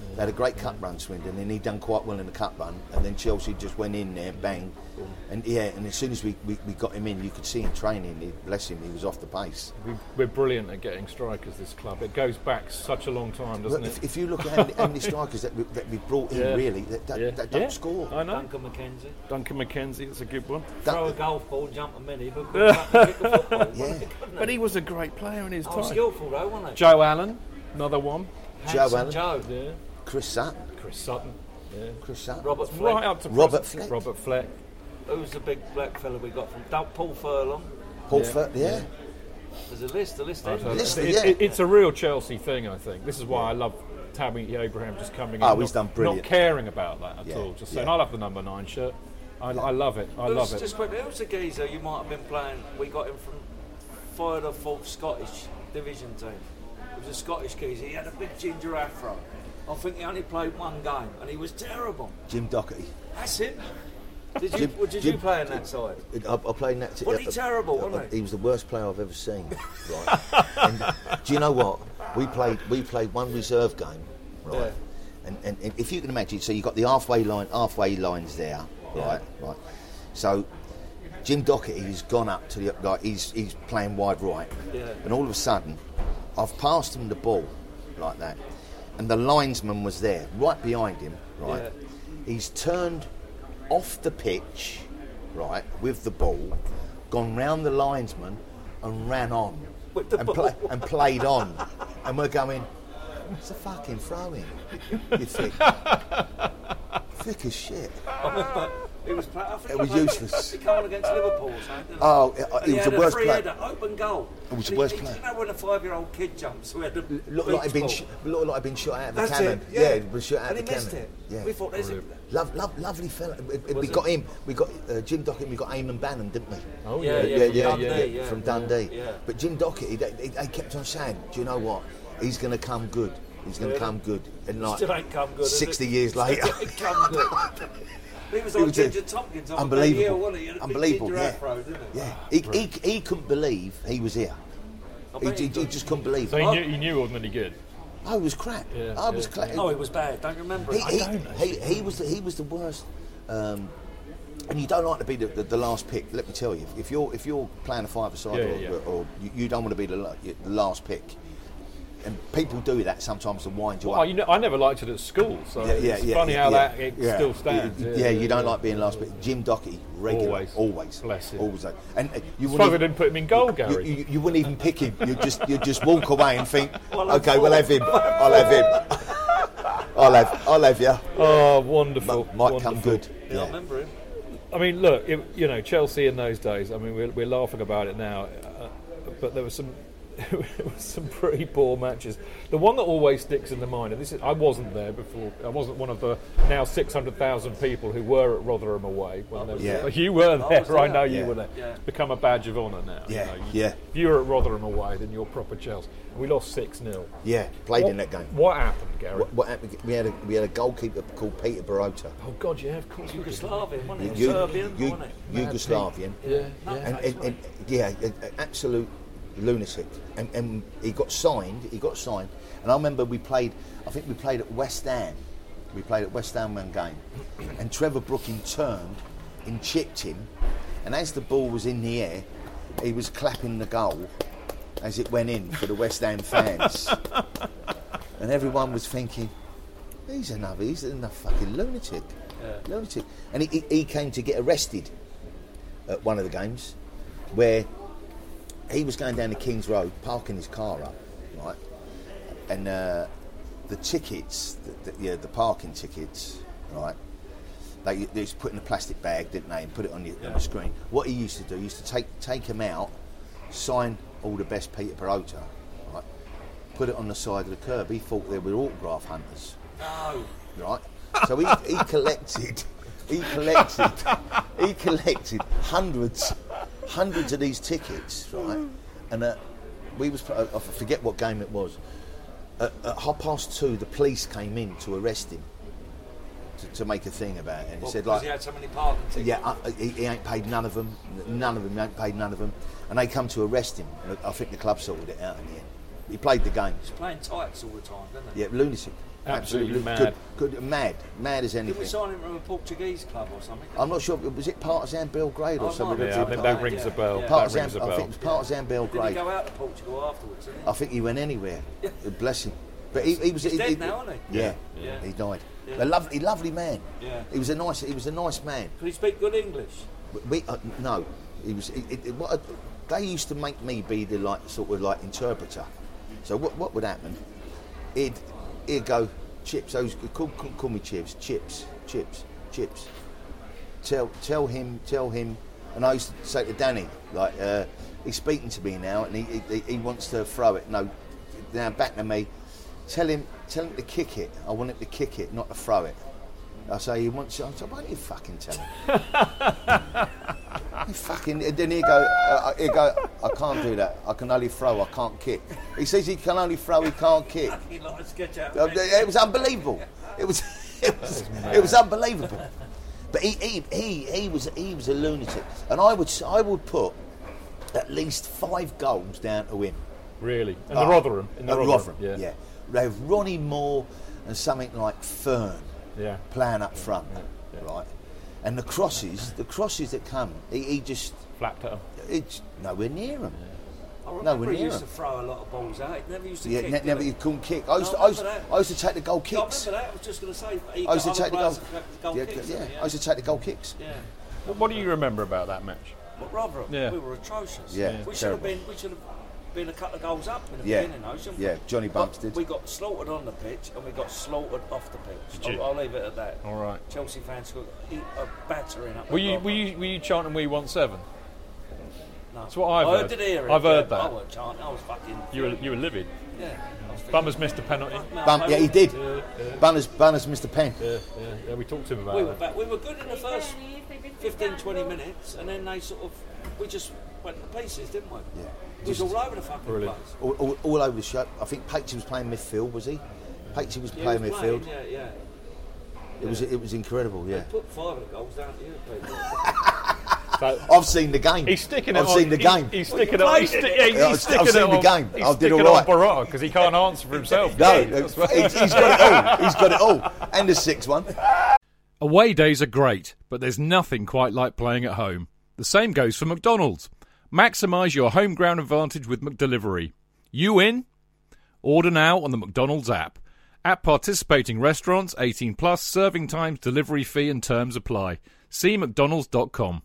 They had a great cup run, Swindon, and he done quite well in the cup run. And then Chelsea just went in there, bang, and yeah. And as soon as we, we, we got him in, you could see him training. He, bless him, he was off the pace. We, we're brilliant at getting strikers. This club. It goes back such a long time, doesn't Well, it? if, if you look at how many, how many strikers that, we, that we brought in, Yeah. really, that, that, Yeah. that don't Yeah. score. I know. Duncan McKenzie. Duncan McKenzie, that's a good one. Throw a golf ball, jump a mini, but couldn't kick a football. Yeah. But he was a great player in his Oh, time. skillful though, wasn't he? Joe Allen, another one. Joe Handsome Allen. Joe. Yeah. Chris Sutton. Chris Sutton. Yeah. Chris Sutton. Robert Fleck. Right up to Robert present. Fleck. Robert Fleck. Who's the big black fella we got from Dou- Paul Furlong? Paul Yeah. Fur- yeah. There's a list, a list. I've isn't heard there? Listen, it. yeah. It- it's a real Chelsea thing, I think. This is why I love Tammy Abraham just coming in. Oh, not, he's done brilliant. Not caring about that at Yeah, all. Just saying, yeah. I'll have the number nine shirt. I, I love it. I Who's- love it. Just quickly, who's the geezer you might have been playing? We got him from third or fourth Scottish division team. He was a Scottish geezer. He had a big ginger afro. I think he only played one game, and he was terrible. Jim Doherty. That's it. Did you? Jim- well, did you Jim- play on that side? I, I played in that. T- Wasn't he uh, terrible, uh, wasn't he? He was the worst player I've ever seen. Right. And do you know what? We played. We played one reserve game, right? Yeah. And, and, and if you can imagine, so you got the halfway line, halfway lines there, right? Right. So Jim Doherty's gone up to the like he's he's playing wide right, Yeah. and all of a sudden, I've passed him the ball like that, and the linesman was there, right behind him, right? Yeah. He's turned off the pitch, right, with the ball, gone round the linesman and ran on With the and, ball. play, and played on, and we're going, it's a fucking throw-in. You think? Thick as shit. He was playing. I think It was I played- useless. He came on against Liverpool, or something, didn't he? Oh, it- And he was had the a worst free player. header, open goal. He was the And worst he, player. You know when a five-year-old kid jumps, we had the Looked like he'd been, sh- looked like he'd been shot out of the That's cannon. it. Yeah, he was shot out and of he the missed cannon. it. Yeah. We thought there's a, Love, love, lovely fella. We, we Was got it? him. We got uh, Jim Doherty. We got Eamon Bannon, didn't we? Oh, Yeah, yeah. yeah, from Dundee, yeah. from Dundee. Yeah. But Jim Doherty, they, they, they kept on saying, "Do you know what? He's going to come good. He's going to Really? come good." And like still ain't come good. has it? sixty years later, Still ain't come good. He was He like was a- Ginger Tompkins on unbelievable, the year, wasn't he? He had a big unbelievable. ginger Yeah, afro, didn't he? yeah. He, he, he couldn't believe he was here. I He, bet he, he he could. just couldn't believe So it. he knew, he knew he wasn't any good. I was crap. Yeah, I was yeah. crap. Oh, he was bad. Don't you remember? He, it? he, I don't. he, he was the, he was the worst. Um, and you don't like to be the, the, the last pick. Let me tell you, if you're if you're playing a five-a-side Yeah, or, yeah, yeah. or you, you don't want to be the, la- the last pick, and people do that sometimes to wind you Well, up. you know, I never liked it at school, so Yeah, yeah, it's yeah, funny yeah, how yeah. that it Yeah. still stands. Yeah, yeah, you don't like being last pick. Jim Doherty, regular, Always. always, Bless him. always. And uh, you Suppose I wouldn't didn't put him in goal, even, you, Gary. you, you wouldn't even pick him. You just you just walk away and think, Well, I'm okay, we'll have him. I'll have him. I'll have I'll have you. Oh, wonderful. Might, might come wonderful. good. Yeah, I remember him. I mean, look, it, you know, Chelsea in those days. I mean, we're, we're laughing about it now, uh, but there was some, there was some pretty poor matches. The one that always sticks in the mind, and this is, I wasn't there before. I wasn't one of the now six hundred thousand people who were at Rotherham away. When there was, Yeah. you were there. was I there. know you Yeah. were there. Yeah. It's become a badge of honour now. you Yeah, know. You- yeah. If you were at Rotherham away, then you're proper Chelsea. And we lost six nil. Yeah, played What, in that game. what happened, Gary? What, what happened? We had a we had a goalkeeper called Peter Barota. Oh God, yeah, of course. we did. Yugoslavian, wasn't he? You- Serbian, you- wasn't he? Yugoslavian. Yeah, yeah. And, and, and yeah, a- a- absolute lunatic. And, and he got signed. He got signed. And I remember we played. I think we played at West Ham. We played at West Ham one game, and Trevor Brooking turned and chipped him. And as the ball was in the air, he was clapping the goal as it went in for the West Ham fans. And everyone was thinking, he's another, he's another fucking lunatic. Yeah. Lunatic. And he, he, he came to get arrested at one of the games where he was going down the King's Road, parking his car up, right? And uh, the tickets, the, the, yeah, the parking tickets, right? They, they used to put in a plastic bag, didn't they, and put it on, your, on the screen. What he used to do, he used to take take them out, sign all the best Peter Barota, right? Put it on the side of the curb. He thought they were autograph hunters, No. right? So he, he collected, he collected, he collected hundreds, hundreds of these tickets, right? And uh, we was, I forget what game it was. At, at half past two, the police came in to arrest him, to, to make a thing about it. And he Well, said, because like, he had so many parking tickets. yeah, uh, he, he ain't paid none of them. None of them. He ain't paid none of them. And they come to arrest him. And I think the club sorted it out in the end. he played the game. He's playing tights all the time, doesn't he? Yeah, lunatic. Absolutely mad. Good, good, mad, mad as Did we anything. sign him from a Portuguese club or something? I'm not sure. Was it Partizan Belgrade or Oh, something? might be. Yeah, I think that rings a bell. That Partizan, rings a I bell. think it was Partizan Did he Belgrade. go out to Portugal afterwards? Didn't he? I think he went anywhere. Bless him. But he, he was. He's he, dead he, now, isn't he? Yeah, Yeah. he died. Yeah. A lovely, lovely man. Yeah. He was a nice. He was a nice man. Could he speak good English? We uh, no, he was. It, it, what, they used to make me be the like sort of like interpreter. So what what would happen? He'd he'd go, Chips. Those call, call, call me Chips. Chips. Chips. Chips. Tell tell him tell him. And I used to say to Danny, like uh, he's speaking to me now, and he, he he wants to throw it. No, now back to me. Tell him tell him to kick it. I want him to kick it, not to throw it. I say he wants. I say, why don't you fucking tell him? He fucking. Then he go. Uh, he go. I can't do that. I can only throw. I can't kick. He says he can only throw. He can't kick. He like a sketch out. Uh, It was unbelievable. It was. It was. It was unbelievable. But he, he, he, he was. He was a lunatic, and I would. I would put at least five goals down to him. Really? In the Oh, Rotherham? In the at Rotherham, Rotherham, yeah. yeah. They have Ronnie Moore and something like Fern Yeah. playing up front, Yeah, yeah. right? And the crosses, the crosses that come, he, he just, Flapped at him. it's nowhere near him. I No, remember we're he near used him. to throw a lot of balls out. He never used to Yeah, kick. ne- did never he? you couldn't kick. I used, No, to, I I, used, remember that. I used to take the goal Yeah, I kicks. remember that. I was just going to say. He I used to got take the other goal. players to take goal Yeah, kicks, yeah, didn't he? I used to take the goal kicks. Yeah. What, what do you remember about that match? But Rotherham, Yeah. we were atrocious. Yeah, we should have terrible. been. We should have been a couple of goals up in the Yeah, beginning, though, shouldn't we? yeah, Johnny But Bumps did. We got slaughtered on the pitch and we got slaughtered off the pitch. Did you? I'll, I'll leave it at that. All right. Chelsea fans got eat a battering up. Were at you, were Rotherham. you, were you chanting "We Want Seven"? No. That's what I've I heard. did hear it. I've yeah, heard but that. I wasn't chanting. I was fucking. You were, you were livid. Yeah. I was thinking, Bummers missed a penalty. fuck, man, Bum, I yeah, he was- did. Yeah, yeah, Banners, Banners, Mister Penn. yeah, yeah, yeah, we talked to him about We were that. back. We were good in the first fifteen, twenty minutes, and then they sort of we just went to pieces, didn't we? Yeah. We was all over the fucking Brilliant. place. All, all, all over the show. I think Patesy was playing midfield, was he? Patesy was Yeah, playing he was midfield. playing, Yeah, yeah. It was it was incredible. Yeah. Put five of the goals down to you, Peter. So, I've seen the game. he's sticking it I've on. sticking the he's- game. He's Well, sticking you it on. He's, played sti- it. yeah, Yeah, he's I've- I've sticking seen it the on. game. He's I did sticking all on right. Barata because he can't answer for himself. No, can he? That's right. he's, he's got it all. He's got it all. And the sixth one. Away days are great, but there's nothing quite like playing at home. The same goes for McDonald's. Maximise your home ground advantage with McDelivery. You in? Order now on the McDonald's app. At participating restaurants, eighteen plus, serving times, delivery fee and terms apply. See mcdonalds dot com.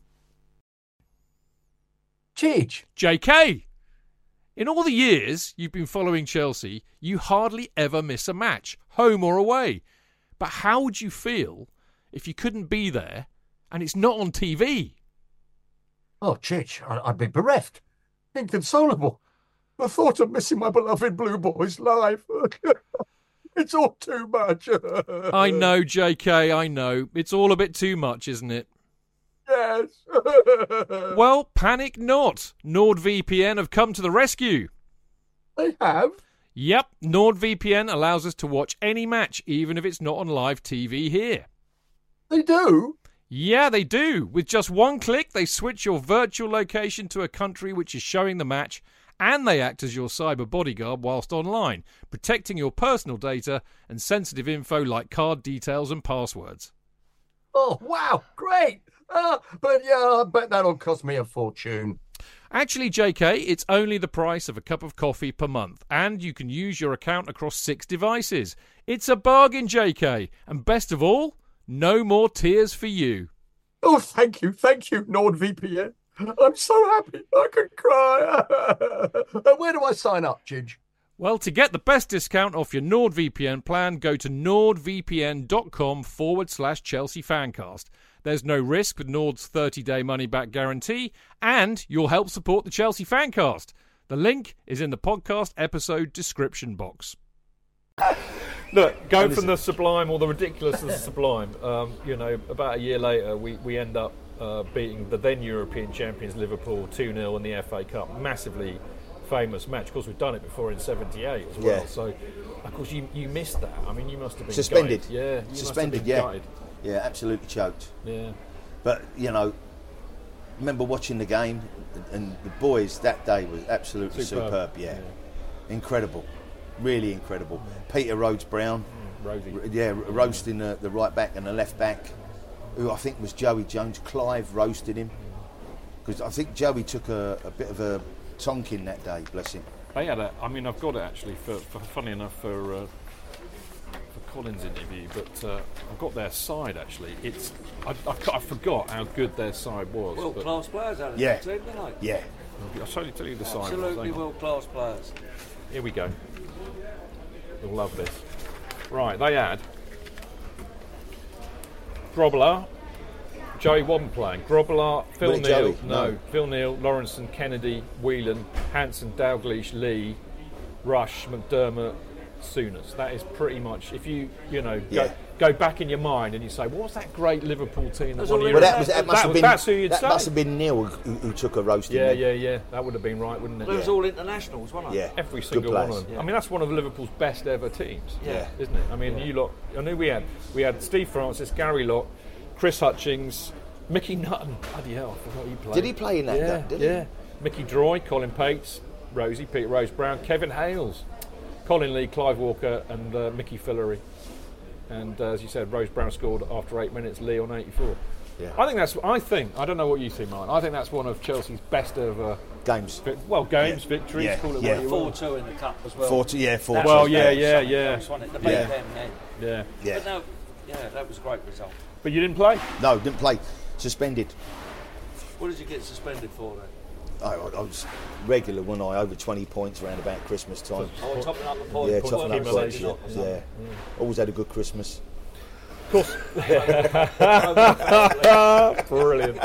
Cheech. J K! In all the years you've been following Chelsea, you hardly ever miss a match, home or away. But how would you feel if you couldn't be there and it's not on T V? Oh, Chich, I- I'd be bereft. Inconsolable. The thought of missing my beloved Blue Boys live. It's all too much. I know, J K, I know. It's all a bit too much, isn't it? Yes. Well, panic not. NordVPN have come to the rescue. They have? Yep, NordVPN allows us to watch any match, even if it's not on live T V here. They do? Yeah, they do. With just one click, they switch your virtual location to a country which is showing the match, and they act as your cyber bodyguard whilst online, protecting your personal data and sensitive info like card details and passwords. Oh, wow, great. Ah, but yeah, I bet that'll cost me a fortune. Actually, J K, it's only the price of a cup of coffee per month, and you can use your account across six devices. It's a bargain, J K, and best of all, no more tears for you. Oh, thank you, thank you, NordVPN. I'm so happy I could cry. Uh, Where do I sign up, Chidge? Well, to get the best discount off your NordVPN plan, go to nordvpn.com forward slash Chelsea Fancast. There's no risk with Nord's thirty-day money-back guarantee, and you'll help support the Chelsea Fancast. The link is in the podcast episode description box. Look, going from the sublime or the ridiculous to the sublime, um, you know, about a year later, we, we end up uh, beating the then European champions Liverpool two nil in the F A Cup. Massively famous match. Of course, we've done it before in seventy-eight as well. Yeah. So, of course, you, you missed that. I mean, you must have been Suspended. gutted. Yeah, you Suspended, must have yeah. been gutted. Yeah, absolutely choked. Yeah. But, you know, remember watching the game, and the boys that day was absolutely Superb. superb, yeah. Yeah. incredible, really incredible. Peter Rhodes Brown, mm, Rosie. yeah, roasting the, the right back and the left back, who I think was Joey Jones. Clive roasted him because I think Joey took a, a bit of a tonking that day. Bless him. They had a. I mean, I've got it actually. For, for funny enough, for uh, for Colin's interview, but uh, I've got their side actually. It's I, I, I forgot how good their side was. World class players out of yeah, the team, didn't they? Yeah. I'll totally tell you the side. Absolutely world class players. Here we go. You'll love this. Right, they had Grobler, Joey Wadden playing. Grobler, Phil Willie Neal, Joey? no. No. Phil Neal, Lawrenson, Kennedy, Whelan, Hanson, Dalglish, Lee, Rush, McDermott, Souness. That is pretty much, if you, you know, go, Yeah. go back in your mind and you say, what was that great Liverpool team? That won all the Well, Euro-" that, was, that must That- have been that's who you'd that say. must have been Neil who, who took a roasting. Yeah, there. yeah, yeah. That would have been right, wouldn't it? It was Yeah. all internationals, wasn't it? Yeah. Every Good single one players. of them. Yeah. I mean, that's one of Liverpool's best ever teams. Yeah. Isn't it? I mean, you lot. I knew we had we had Steve Francis, Gary Locke, Chris Hutchings, Mickey Nutton. Bloody hell, I forgot he played. Did he play in that Yeah, game, did he? yeah. Mickey Droy, Colin Pates, Rosie, Peter Rose Brown, Kevin Hales, Colin Lee, Clive Walker, and uh, Mickey Fillery. And uh, as you said, Rose Brown scored after eight minutes. Lee on eighty-four. Yeah. I think that's. I think. I don't know what you think, Martin. I think that's one of Chelsea's best ever. Games. vi- Well, games, Yeah. victories. Yeah, Call it yeah. what you four want. two in the cup as well. Four to, yeah, four That to. Well, was- yeah, that was yeah, something yeah. else, wasn't it? The Yeah. big them then. Yeah. Yeah. But no, yeah, that was a great result. But you didn't play. No, didn't play. Suspended. What did you get suspended for then? I, I was regular, wasn't I? Over twenty points around about Christmas time. Oh, topping up the point. Yeah, point topping up work points. percentage Yeah, or something. yeah. Always had a good Christmas. Of course. Brilliant.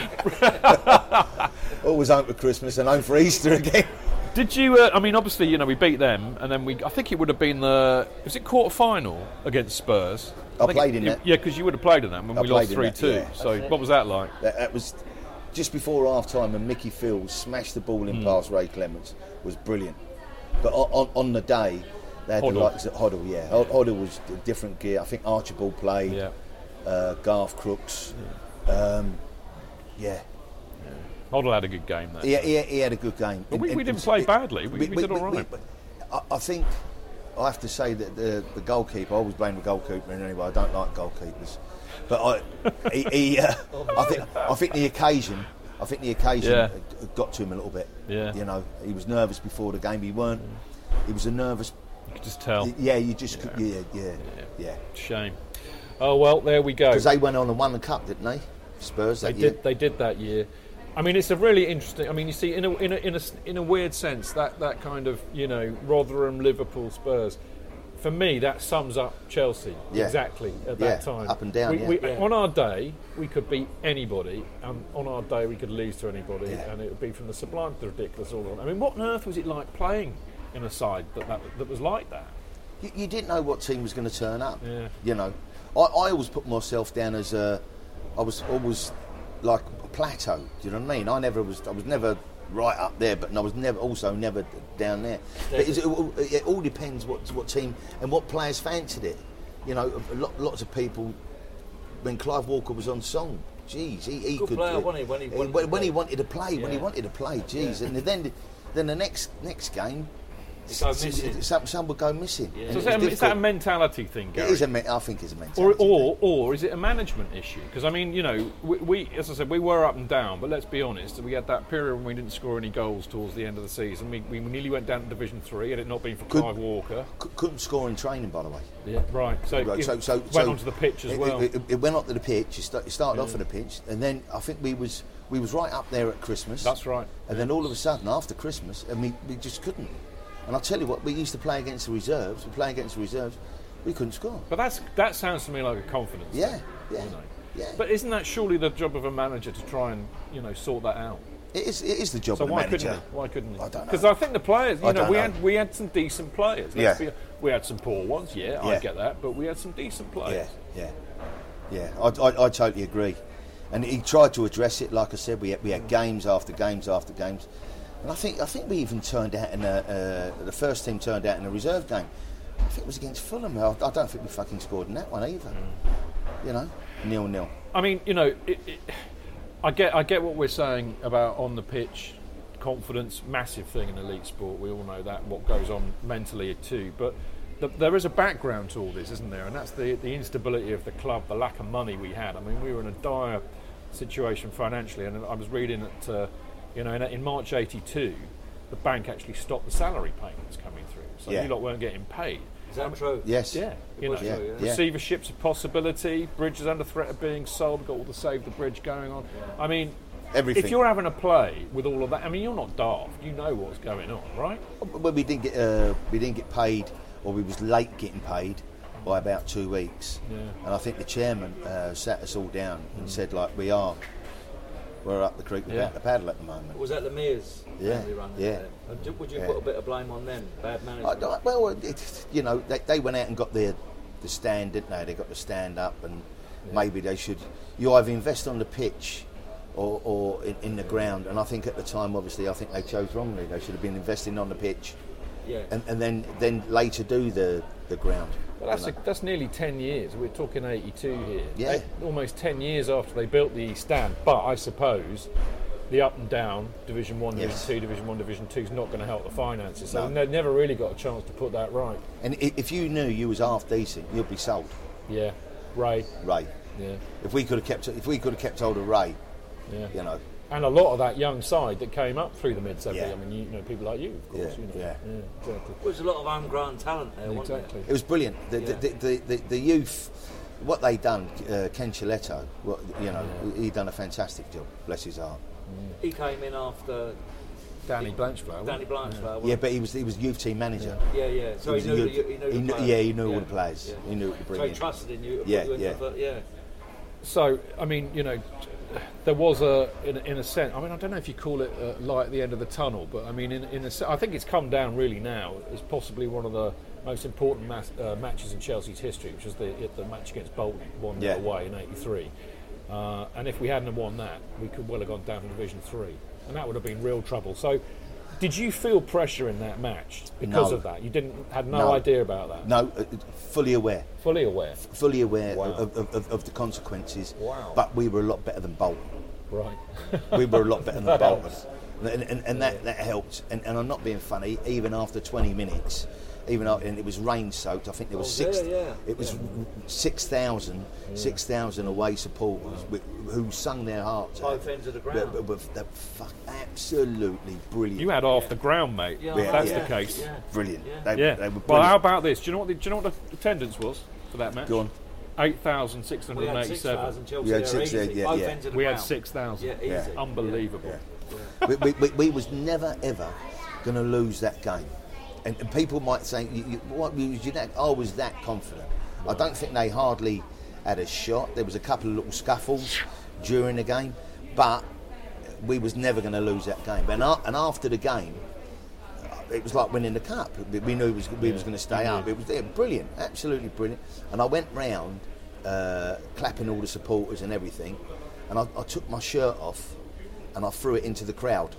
Always home for Christmas and home for Easter again. Did you? Uh, I mean, obviously, you know, we beat them, and then we. I think it would have been the. Was it quarter final against Spurs? I think played it- in you- that. Yeah, because you would have played in that when I we lost played in three that, two. yeah. So, what was that like? That, that was just before half time, and Mickey Fields smashed the ball in Hmm. past Ray Clements. Was brilliant. But on, on, on the day, they had Hoddle. the likes of Hoddle, yeah. Hod- Hoddle was a different gear. I think Archibald played. Yeah. Uh, Garth Crooks. Um, yeah. Hoddle had a good game there. He, he, he had a good game. But we- And- we and didn't it- play it- badly. We- we did all right. I, I think I have to say that the, the goalkeeper. I always blame the goalkeeper, and anyway, I don't like goalkeepers. But I, he, he uh, I think, I think the occasion, I think the occasion Yeah. got to him a little bit. Yeah. You know, he was nervous before the game. He weren't. He was a nervous. You could just tell. Yeah, you just could. Yeah, yeah, yeah. Shame. Oh well, there we go. Because they went on and won the cup, didn't they? Spurs They that year. did. They did that year. I mean, it's a really interesting. I mean, you see, in a in a in a, in a weird sense, that, that kind of you know Rotherham, Liverpool, Spurs. For me, that sums up Chelsea Yeah. exactly at Yeah, that time. up and down, We, yeah. we, Yeah. On our day, we could beat anybody, and on our day, we could lose to anybody, Yeah. and it would be from the sublime to the ridiculous. All on. I mean, what on earth was it like playing in a side that that, that was like that? You, you didn't know what team was going to turn up. Yeah. You know, I, I always put myself down as a. I was always like a plateau. Do you know what I mean? I never was. I was never right up there, but I was never also never down there. But it's, it, it all depends what what team and what players fancied it. You know, a lot, lots of people. When Clive Walker was on song, geez, he, he Good could. player, uh, wasn't he, when he uh, wanted when, to when he play. wanted to play, when he Yeah. wanted to play, geez, Yeah. and then then the next next game. It goes missing. Some, some would go missing. Yeah. And So it is was that, a, is that a difficult. mentality thing, It Gary? is a me- I think it's a Or, mentality. or, or is it a management issue? Because I mean, you know, we, we, as I said, we were up and down. But let's be honest, we had that period when we didn't score any goals towards the end of the season. We, we nearly went down to Division Three, had it not been for Good. Clive Walker. C- couldn't score in training, by the way. Yeah, right. So, Right, it so, so, went so onto the pitch as it, well. It, it, it went onto the pitch. It, sta- it started off Yeah. on the pitch, and then I think we was we was right up there at Christmas. That's right. And then all of a sudden, after Christmas, and we, we just couldn't. And I'll tell you what, we used to play against the reserves. We play against the reserves, we couldn't score. But that's that sounds to me like a confidence. Yeah, thing, yeah, you know. yeah. But isn't that surely the job of a manager to try and you know sort that out? It is, it is the job So of the why manager. couldn't he? Why couldn't he? I don't know. Because I think the players, you I know, don't we know. had we had some decent players. Let's Yeah. be- we had some poor ones, yeah, I Yeah. get that, but we had some decent players. Yeah, yeah, yeah. I, I, I totally agree. And he tried to address it. Like I said, we had, we had games after games after games. And I think I think we even turned out in a, uh, the first team turned out in a reserve game. I think it was against Fulham. I, I don't think we fucking scored in that one either. You know, nil nil. I mean, you know, it, it, I get I get what we're saying about on the pitch. confidence, massive thing in elite sport. We all know that, what goes on mentally too. But the, there is a background to all this, isn't there? And that's the, the instability of the club, the lack of money we had. I mean, we were in a dire situation financially, and I was reading that, uh, you know, in, in March eighty-two, the bank actually stopped the salary payments coming through. So Yeah. you lot weren't getting paid. Is that true? Yes. Yeah, It you know, was Yeah. true, yeah. Yeah. receivership's a possibility. Bridges under threat of being sold. We've got all the Save the Bridge going on. I mean, Everything. if you're having a play with all of that, I mean, you're not daft. You know what's going on, right? Well, we didn't get uh, we didn't get paid, or we was late getting paid by about two weeks. Yeah. And I think the chairman uh, sat us all down and said, like, we are, we're up the creek without Yeah. the paddle at the moment. Was that the Mears Yeah, family run? yeah. There? And do- Would you Yeah. put a bit of blame on them? Bad I, management. I- well, it, you know, they, they went out and got their the stand, didn't they? They got the stand up, and maybe they should. You either invest on the pitch or, or in, in the ground. And I think at the time, obviously, I think they chose wrongly. They should have been investing on the pitch, Yeah. and, and then then later do the, the ground. Well, that's you a, know. that's nearly ten years. We're talking eighty-two here. Yeah. Eight- almost ten years after they built the stand. But I suppose the up and down, Division One, Division Yes. Two, Division One, Division Two is not going to help the finances. So No. they never really got a chance to put that right. And i- if you knew you was half decent, you'd be sold. Yeah, Ray. Ray. Yeah, If we could have kept if we could have kept hold of Ray, yeah. you know. And a lot of that young side that came up through the mid seventies. Yeah. I mean, you, you know, people like you, of course. Yeah, You know. yeah. exactly. There was a lot of homegrown talent there, wasn't Exactly. It was brilliant. The, Yeah. the, the, the, the youth, what they done, uh, Ken Chiletto, what, you know, he done a fantastic job. Bless his heart. there? He came in after Danny Blanchflower. Danny Blanchflower. Yeah, but he was he was youth team manager. Yeah, yeah. So he, was knew, a the, youth- he knew he the knew- players. yeah, he knew all Yeah. the players. Yeah. He knew it was So he brilliant. trusted in you. To Yeah, put you in yeah. The, yeah. So, I mean, you know, there was a, in, in a sense, I mean, I don't know if you call it a light at the end of the tunnel, but I mean, in, in a, se- I think it's come down really now as possibly one of the most important mas- uh, matches in Chelsea's history, which was the, the match against Bolton, one nil Yeah. away in eighty-three. Uh, and if we hadn't have won that, we could well have gone down to Division Three, and that would have been real trouble. So, did you feel pressure in that match because No. of that? You didn't had no, No. idea about that. No, uh, fully aware. Fully aware. Fully aware Wow. of, of, of, of the consequences. Wow. But we were a lot better than Bolton. Right. We were a lot better than That Bolton. helps. And, and, and that, that helped. And, and I'm not being funny, even after twenty minutes, even after, and it was rain soaked, I think there was Oh, six, yeah, yeah. it was six thousand, six thousand away supporters with, who sung their hearts out. Both ends of the But, ground. but, but they're fuck, absolutely brilliant. You had half the ground, mate. Yeah, if that's yeah, the case. yeah. Brilliant. Yeah. They, Yeah. they were Well, brilliant. how about this? Do you know what the, do you know what the attendance was for that match? Go on. Eight thousand six We hundred had six eighty-seven. thousand Chelsea We had there, six there, easy. yeah, Both yeah. ends of the We had ground. six thousand. Yeah, easy. Yeah. Unbelievable. we, we, we, we was never ever going to lose that game, and, and people might say, you, you, "What was you that?" I was that confident. I don't think they hardly had a shot. There was a couple of little scuffles during the game, but we was never going to lose that game. And, a- and after the game, it was like winning the cup. We knew it was, we was going to stay up. It was yeah, brilliant, absolutely brilliant. And I went round uh, clapping all the supporters and everything, and I, I took my shirt off and I threw it into the crowd.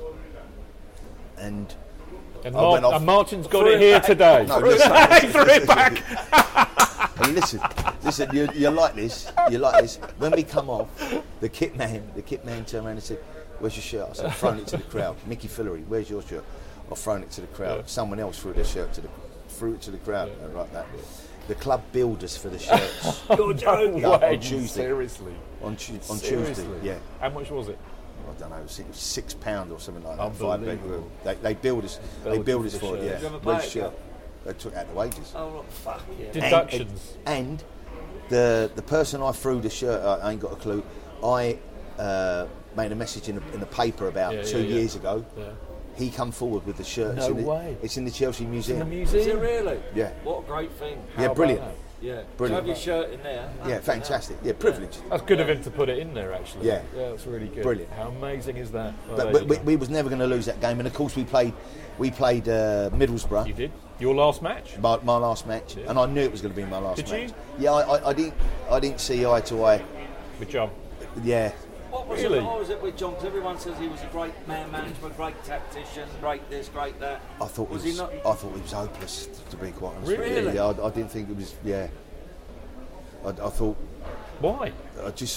And And, I Mar- went off- and Martin's got Threw it it here back. today. No, listen. He threw it back. And listen, listen, you, you're like this, you're like this. When we come off, the kit man, the kit man turned around and said, "Where's your shirt?" I said, "I've thrown it to the crowd." Mickey Fillery, "Where's your shirt?" I've thrown it to the crowd. Yeah. Someone else threw their shirt to the, threw it to the crowd. Yeah. Like that. The club billed us for the shirts You're joking. Yeah, Way, on Tuesday. Seriously. on, tu- on Seriously. Tuesday. Yeah. How much was it? I don't know, it was six- six pound or something like that. Five Unbelievable. They, they billed us. They Billed billed you us for for the it. shirt. Yeah. Did you ever Where's pay it, shirt? They took out the wages. Oh, look, fuck yeah. Deductions. And, and the the person I threw the shirt, I, I ain't got a clue. I uh, made a message in the, in the paper about Yeah, two yeah, yeah. years ago. Yeah. He come forward with the shirt. No it's in the, way. It's in the Chelsea Museum. In the Is museum. it really? Yeah. What a great thing. Yeah, about brilliant. that? Yeah. Brilliant. To have your shirt in there. Yeah, fantastic. Yeah, privilege. That's good of him to put it in there, actually. Yeah. Yeah, that's really good. Brilliant. How amazing is that? Well, But, there but you we, go. we was never going to lose that game, and of course we played we played uh, Middlesbrough. You did? Your last match? My, my last match, Yeah. and I knew it was going to be my last Did match. you? Yeah, I, I, I didn't I didn't see eye to eye. With John? Yeah, What was, Really? it, what was it with John? 'Cause everyone says he was a great man management, great tactician, great this, great that. I thought was he was, he not? I thought he was hopeless, to be quite honest. with you. Really? Yeah, I, I didn't think it was. Yeah, I, I thought Why? I just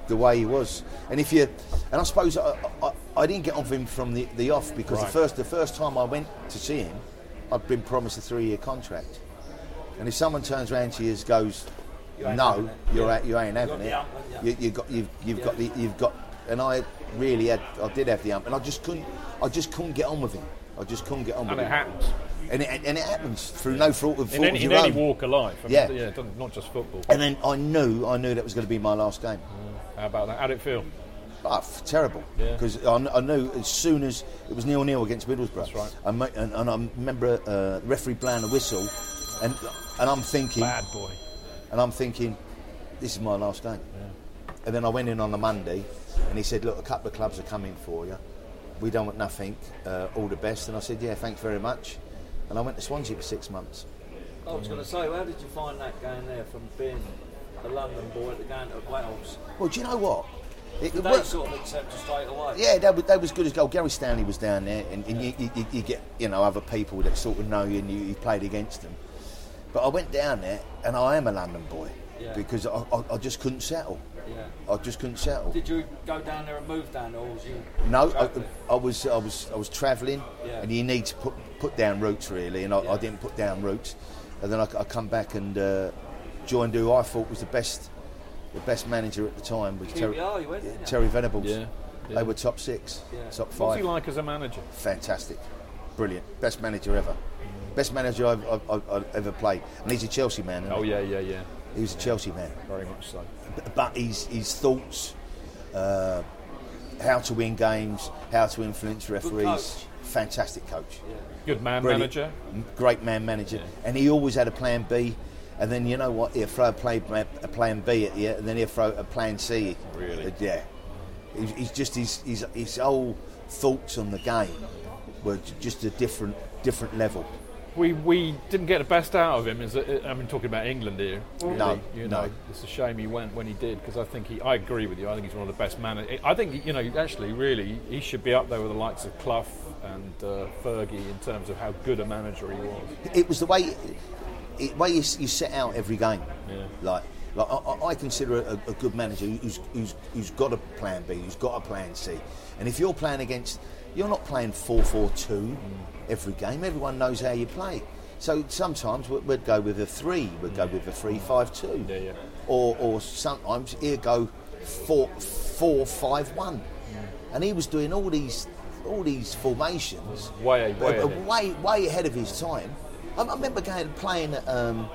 the way he was. And if you, and I suppose I, I, I didn't get on with him from the, the off because Right. the first the first time I went to see him, I'd been promised a three-year contract. And if someone turns around to you and goes, You ain't no, having it. you're Yeah. at, you ain't having got it. the ump, haven't You, you? you got you've you've Yeah. got the you've got, and I really had I did have the ump, and I just couldn't I just couldn't get on with him. I just couldn't get on And with it him. happens. And it, and it happens through no fault of, In fault any, of in your any own. walk of life. I mean, Yeah. yeah, it doesn't- not just football. And then I knew I knew that was going to be my last game. How about that? How'd it feel? Oh, f- terrible. Yeah. Because I, kn- I knew as soon as it was nil nil against Middlesbrough. That's right. I ma- and, and I remember uh, the referee blowing a whistle, and and I'm thinking, Bad boy. and I'm thinking, this is my last game. And then I went in on the Monday, and he said, look, a couple of clubs are coming for you. We don't want nothing. Uh, all the best. And I said, yeah, thanks very much. And I went to Swansea for six months. I was going to say, how did you find that going there from being a London boy to going to Wales? Well, do you know what? It, Did it they worked- sort of accept you straight away? Yeah, that was, that was good as gold. Gary Stanley was down there, and, and you, you, you get you know other people that sort of know you, and you, you played against them. But I went down there, and I am a London boy Yeah. because I, I, I just couldn't settle. Yeah. I just couldn't settle. Did you go down there and move down there, or was you? No, travelling? I, I was I was I was travelling, Yeah. and you need to put put down roots really, and I, Yeah. I didn't put down roots, and then I, I come back and uh, joined who I thought was the best the best manager at the time was Q Terry, P R, you went, didn't you? Terry Venables. Yeah, yeah. They were top six, Yeah. top five. What's he like as a manager? Fantastic, brilliant, best manager ever, best manager I've, I've, I've, I've ever played, and he's a Chelsea man. isn't Oh he? yeah, yeah, yeah. He was a Chelsea man, Very much so. but, but his his thoughts, uh, how to win games, how to influence referees, coach. fantastic coach, Good man Brilliant. manager. M- great man manager, and he always had a plan B. And then you know what? He'll throw a, play, a plan B at you, and then he'll throw a plan C. Really? Uh, yeah. He's, he's just his, his his whole thoughts on the game were j- just a different different level. We we didn't get the best out of him. Is it, I mean, talking about England here. Really, No, you know, no. it's a shame he went when he did because I think he. I agree with you. I think he's one of the best managers. I think you know, actually, really, he should be up there with the likes of Clough and uh, Fergie in terms of how good a manager he was. It was the way it, way you, s- you set out every game. Yeah. Like like I, I- I consider a, a good manager who's, who's who's got a plan B, who's got a plan C. And if you're playing against, you're not playing four four two every game. Everyone knows how you play. So sometimes we'd, we'd go with a three, we'd go with a three five two, Yeah, yeah. or or sometimes he'd go four four five one. And he was doing all these all these formations Way, way uh, ahead. way, way ahead of his time. I, I remember going and playing at um,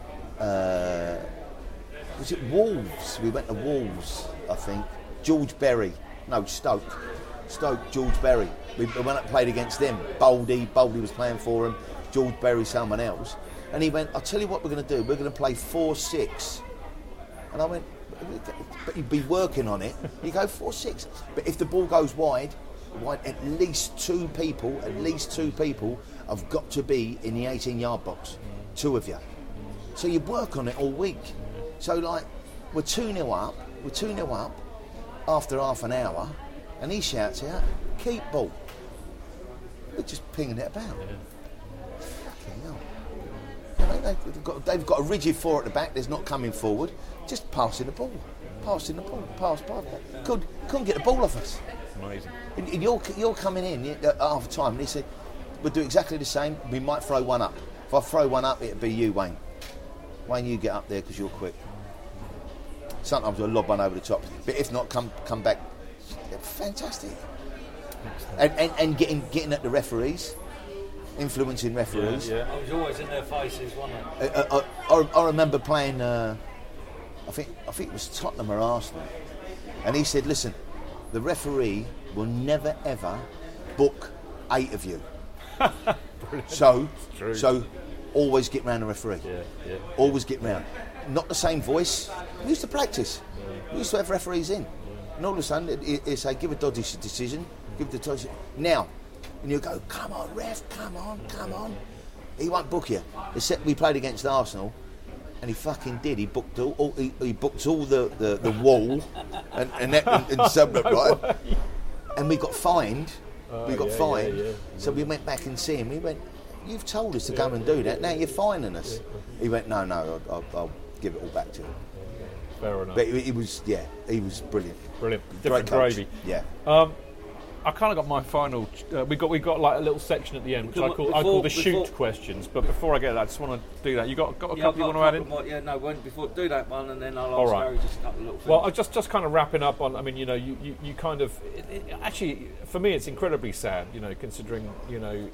uh, was it Wolves? We went to Wolves, I think. George Berry, no Stoke, Stoke. George Berry. We, we went up and played against them. Boldy, Boldy was playing for him. George Berry, someone else. And he went, "I'll tell you what we're going to do. We're going to play four six." And I went, "But you'd be working on it. You go four six. But if the ball goes wide, wide, at least two people, at least two people have got to be in the eighteen-yard box. Two of you. So you work on it all week. So like, we're two nil up. We're two nil up after half an hour, and he shouts out, "Keep ball." We're just pinging it about. Fucking hell. You know, they've, got, they've got a rigid four at the back. There's not coming forward. Just passing the ball, passing the ball, pass, pass. Could, couldn't get the ball off us. Amazing. And, and you're you're coming in at half time, and he said, "We'll do exactly the same. We might throw one up. If I throw one up, it'll be you, Wayne. Wayne, you get up there because you're quick. Sometimes we'll lob one over the top, but if not, come come back. Fantastic. And, and and getting getting at the referees, influencing referees. Yeah, I was always in their faces, wasn't it? I, I, I, I remember playing. Uh, I think I think it was Tottenham or Arsenal, and he said, "Listen, the referee will never ever book eight of you. so True. so always get round the referee. Yeah, yeah. Always get round. Not the same voice. We used to practice. We used to have referees in, and all of a sudden it, it, it say, give a dodgy decision, give the dodgy now, and you go, come on, ref, come on, come on. He won't book you. Except we played against Arsenal, and he fucking did. He booked all, all he, he booked all the, the, the wall and and, that, and, and some, right? And we got fined. Oh, we got yeah, fined. yeah, yeah. So we went back and see him. We went, you've told us to go and do that. Now you're fining us. He went, no, no, I'll, I'll, I'll give it all back to him. Fair enough. But he, he was, yeah, he was brilliant. Brilliant. Great Different coach. gravy. Yeah. Um, I kind of got my final. Uh, we got we got like a little section at the end, which I call Before- I call the before- shoot questions. But before I get to that, I just want to do that. You got got a Yeah, couple I've you got want a to add in? couple more- Yeah, no, when, before do that one, and then I'll All ask right. Gary just a couple of little things. Well, I just just kind of wrapping up on. I mean, you know, you, you, you kind of it, it, actually for me it's incredibly sad, you know, considering you know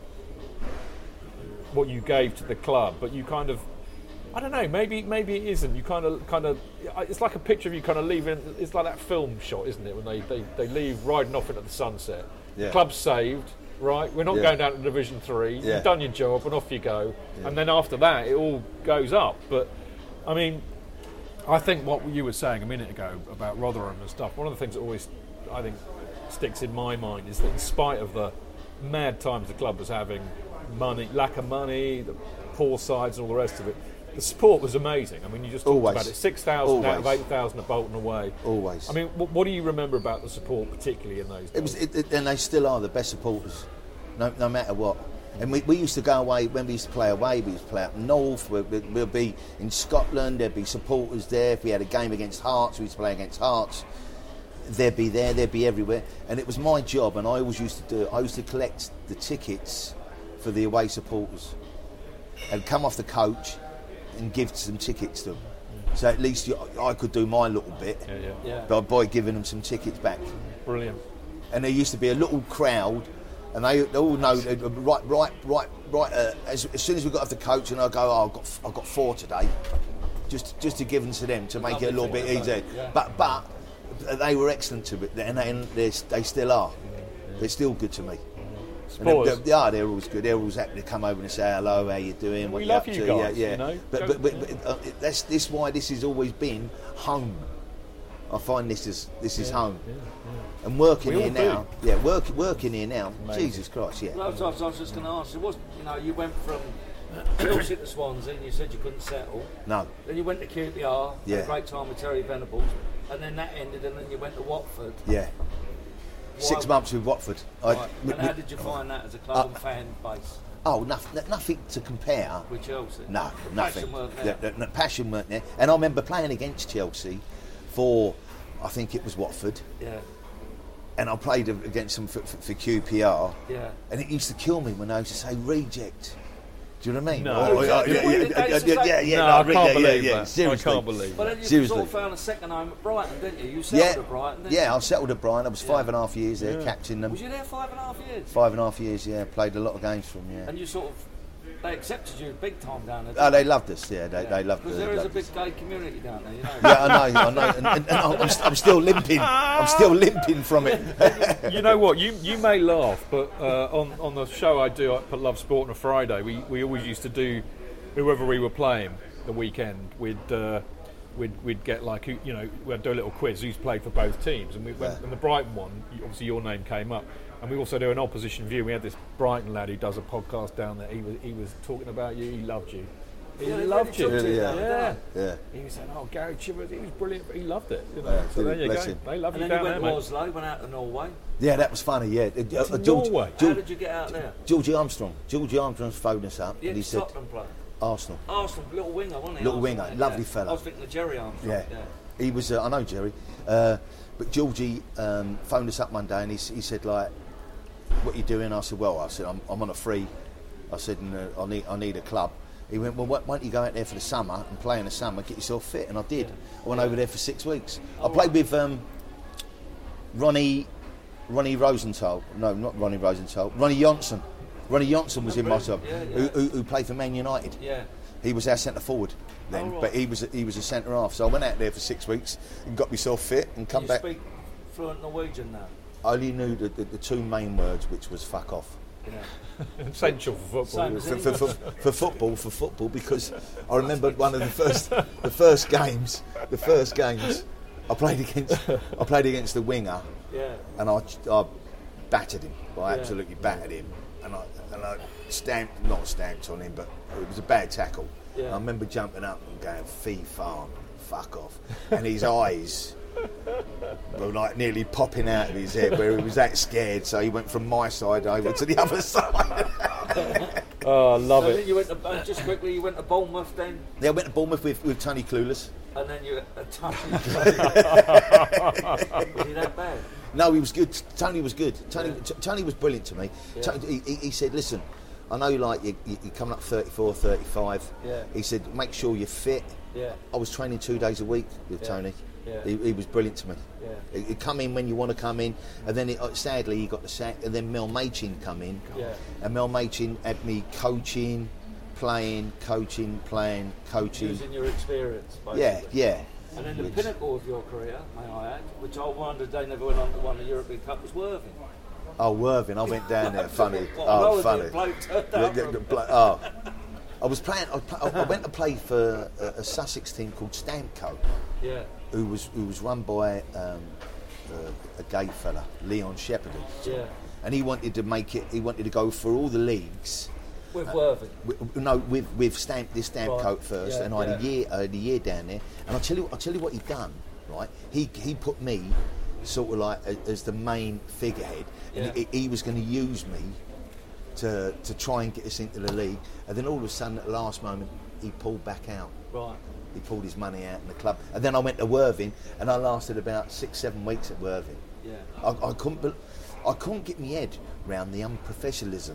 what you gave to the club, but you kind of. I don't know. Maybe, maybe it isn't. You kind of, kind of. It's like a picture of you kind of leaving. It's like that film shot, isn't it? When they, they, they leave riding off into the sunset. Yeah. The club's saved, right? We're not Yeah. going down to Division Three. Yeah. You've done your job, and off you go. Yeah. And then after that, it all goes up. But I mean, I think what you were saying a minute ago about Rotherham and stuff. One of the things that always, I think, sticks in my mind is that in spite of the mad times the club was having, money, lack of money, the poor sides, and all the rest of it. The support was amazing. I mean, you just talked Always. about it. six thousand out of Always. eight thousand at Bolton away. Always. I mean, what, what do you remember about the support, particularly in those days? It was, it, it, and they still are the best supporters, no, no matter what. And we, we used to go away when we used to play away. We used to play up north. We'd, we'd, we'd be in Scotland. There'd be supporters there. If we had a game against Hearts, we used to play against Hearts. They'd be there. They'd be everywhere. And it was my job, and I always used to do it. I used to collect the tickets for the away supporters, and come off the coach and give some tickets to them. So at least you, I could do my little bit Yeah, yeah. Yeah. by, by giving them some tickets back. Brilliant. And there used to be a little crowd, and they, they all know uh, right, right, right, right. Uh, as, as soon as we got off the coach, and I go, oh, I've got, I've got four today, just, just to give them to them to make it a little bit easier. Yeah. But, but they were excellent to it, and they, and they, they still are. They're still good to me. And they, Spoilers. they, yeah, they're always good. They're always happy to come over and say hello, how you doing? What We you love up you to? guys, Yeah, yeah. you know. But, but, but, but uh, that's this why this has always been home. I find this is this is home. And working We here all do. now, yeah, work, working here now. Amazing. Jesus Christ, yeah. Loads of times I was just going to ask you, was, you know, you went from Chelsea to Swansea and you said you couldn't settle. No, Then you went to Q P R, had Yeah. a great time with Terry Venables, and then that ended, and then you went to Watford. yeah. Six Why- months with Watford. I, Right. we- And how we- did you find that as a club Uh, and fan base oh, nothing, nothing to compare. with Chelsea? No, The nothing. passion weren't The, there. the- the passion weren't there. And I remember playing against Chelsea for, I think it was Watford, Yeah, and I played against them for, for, for Q P R. yeah. And it used to kill me when they used to say reject. Do you know what I mean? No. Oh, yeah, Exactly. yeah, What yeah, did they yeah, used to yeah, say? yeah, yeah, no, no, I re- can't yeah, believe yeah, that. Seriously. I can't believe But that. then you Seriously. sort of found a second home at Brighton, didn't you? You settled Yeah, at Brighton, didn't yeah. you? I settled at Brighton. I was five and a half years there, Yeah. captain them. Was you there five and a half years? Five and a half years, yeah. Played a lot of games for them, yeah. And you sort of, they accepted you big time down there. Oh, they loved us, yeah. They, they loved us. Because there is a big gay community down there, you know. Yeah, I know, I know. And, and, and I'm, st- I'm still limping. I'm still limping from it. You know what? You you may laugh, but uh, on on the show I do at Love Sport on a Friday, we, we always used to do whoever we were playing the weekend. We'd uh, we'd we'd get like who- you know we'd do a little quiz who's played for both teams, and we went, Yeah. and the Brighton one, obviously your name came up, and we also do an opposition view. We had this Brighton lad who does a podcast down there. He was he was talking about you. He loved you. He Yeah, they loved really you. took to you, Yeah. Yeah. Yeah. He was saying, "Oh, Gary Chivers, he was brilliant. He loved it." You know. Yeah, so there you bless go. him. They love And you then down you there, went to mate. Oslo, went out to Norway. Yeah, that was funny, yeah. Uh, to uh, George, Norway? How George, did you get out there? Georgie Armstrong. Georgie Armstrong phoned us up Yeah, and he said, Tottenham player. Arsenal. Arsenal, little winger, wasn't he? Little Arsenal, winger, yeah. lovely fella. I was thinking of Jerry Armstrong. Yeah. He was, uh, I know Jerry, uh, but Georgie um, phoned us up one day and he, s- he said, like, what are you doing? I said, well, I said, I'm, I'm on a free. I said, and, uh, I need I need a club. He went, well, why why don't you go out there for the summer and play in the summer, get yourself fit? And I did. I went over there for six weeks. I played with um, Ronnie Ronnie Rosenthal. No, not Ronnie Rosenthal. Ronnie Johnson. Ronnie Johnson was in my side, Yeah, yeah. Who, who, who played for Man United. Yeah. He was our centre forward then, Oh, right. but he was he was a centre half. So I went out there for six weeks and got myself fit and come You back. speak fluent Norwegian now. I only knew the, the, the two main words, which was "fuck off." Yeah. Essential for football. Same as For, England. for, for, for football, for football, because I remember one of the first the first games, the first games I played against I played against the winger, Yeah. and I, I battered him. I Yeah. absolutely battered him, and I and I stamped not stamped on him, but it was a bad tackle. Yeah. And I remember jumping up and going "fee farm, fuck off," and his eyes were like nearly popping out of his head, where he was that scared. So he went from my side over to the other side. Oh, I love So it. then you went to, uh, just quickly, you went to Bournemouth then? Yeah, I went to Bournemouth with, with Tony Clueless. and then you a touch. Was he that bad? No, he was good. Tony was good. Tony, Yeah. t- Tony was brilliant to me. Yeah. Tony, he, he said, listen, I know like you, you, you're coming up thirty-four, thirty-five. Yeah. He said, make sure you're fit. Yeah. I was training two days a week with Yeah. Tony. Yeah. He, he was brilliant to me. Yeah. He, he'd come in when you want to come in, and then it, uh, sadly he got the sack, and then Mel Machin come in. Yeah. And Mel Machin had me coaching, playing, coaching, playing, coaching. Using your experience, basically. Yeah, yeah. And then the Which- pinnacle of your career, may I add, which I wondered they never went on to win the European Cup, was Worthing. Oh, Worthing, I went down there. Funny. What Oh, a funny. bloke turned The- up the- from- the blo- oh. I was playing. I, pl- I went to play for a, a Sussex team called Stamco, Yeah. who was who was run by um, a, a gay fella, Leon Shepherd. Yeah. And he wanted to make it. He wanted to go for all the leagues. With Uh, Worthing. With, no, with with Stamp this Stamp Right. coat first, Yeah, and I had a yeah. year. I had a year down there, and I'll tell you. I'll tell you what he done. Right, he he put me sort of like a, as the main figurehead, and Yeah. he, he was going to use me to to try and get us into the league. And then all of a sudden, at the last moment, he pulled back out. Right. He pulled his money out in the club, and then I went to Worthing, and I lasted about six, seven weeks at Worthing. Yeah. I, I couldn't, bel I couldn't get my head around the unprofessionalism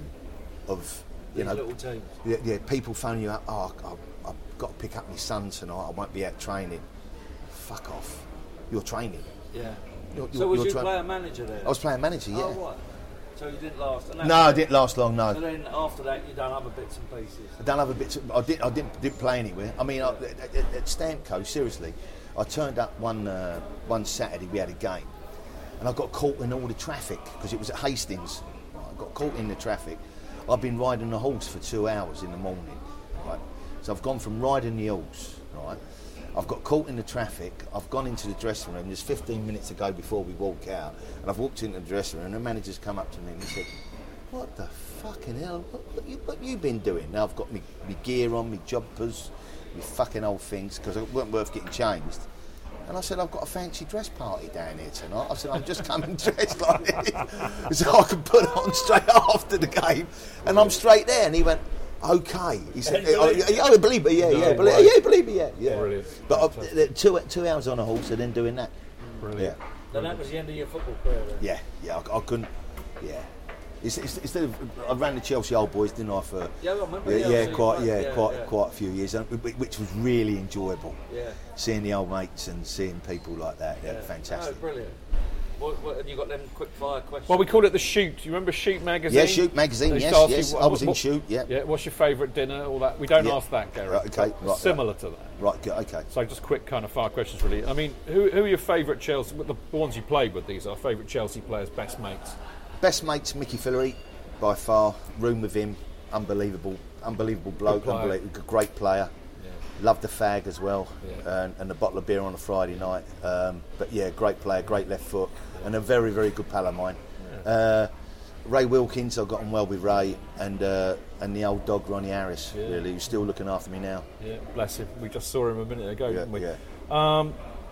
of you These know, little teams. Yeah, yeah, people phone you up. Oh, I, I've got to pick up my son tonight. I won't be out training. Fuck off. You're training. Yeah. You're, So you're- was you're you tra- player manager there? I was playing manager. Yeah. Oh, right. So you didn't last. And that No, was I it. didn't last long. No. So then after that, you done other bits and pieces. I done other bits. Of, I didn't. I didn't, didn't play anywhere. I mean, I, at, at, at Stamco, seriously, I turned up one uh, one Saturday. We had a game, and I got caught in all the traffic because it was at Hastings. I got caught in the traffic. I've been riding the horse for two hours in the morning. Right. So I've gone from riding the horse. Right. I've got caught in the traffic. I've gone into the dressing room. There's fifteen minutes to go before we walk out, and I've walked into the dressing room. And the manager's come up to me and he said, "What the fucking hell? What, what, you, what you been doing?" Now I've got me, me gear on, me jumpers, me fucking old things because it weren't worth getting changed. And I said, "I've got a fancy dress party down here tonight." I said, "I'm just coming dressed like this so I can put it on straight after the game, and I'm straight there." And he went, "Okay." He said, "Oh, yeah, I believe me, yeah, yeah, No believe, way. yeah, believe me, yeah, yeah." Brilliant. But uh, two two hours on a horse and then doing that. Brilliant. Yeah. Then that was the end of your football career then? Yeah, yeah, I, I couldn't. Yeah, it's, it's, instead of I ran the Chelsea Old Boys, didn't I? For Yeah, I remember, yeah, yeah, yeah, so you quite, played, yeah, yeah, quite, yeah. quite a few years, and, wh- which was really enjoyable. Yeah. Seeing the old mates and seeing people like that, yeah, Yeah. fantastic. Oh, brilliant. What, what, and you got them quick fire questions? Well, we called it the Shoot. You remember Shoot magazine? Yeah, Shoot magazine, They yes, started- yes, what- I was in what- Shoot, yeah. Yeah. What's your favourite dinner? All that. We don't Yeah. ask that, Gary. Right, okay, but right, Similar to that. Right, good, okay. So just quick kind of fire questions, really. I mean, who, who are your favourite Chelsea? The, the ones you played with. These are favourite Chelsea players, best mates. Best mates, Mickey Fillery, by far. Room with him, unbelievable, unbelievable bloke, player. unbelievable, great player. Loved the fag as well, Yeah. and, and a bottle of beer on a Friday night. Um, but yeah, great player, great left foot, and a very, very good pal of mine. Uh, Ray Wilkins, I got on well with Ray, and uh, and the old dog Ronnie Harris, Yeah. really, who's still looking after me now. Yeah, bless him. We just saw him a minute ago, Yeah, didn't we? yeah. Um,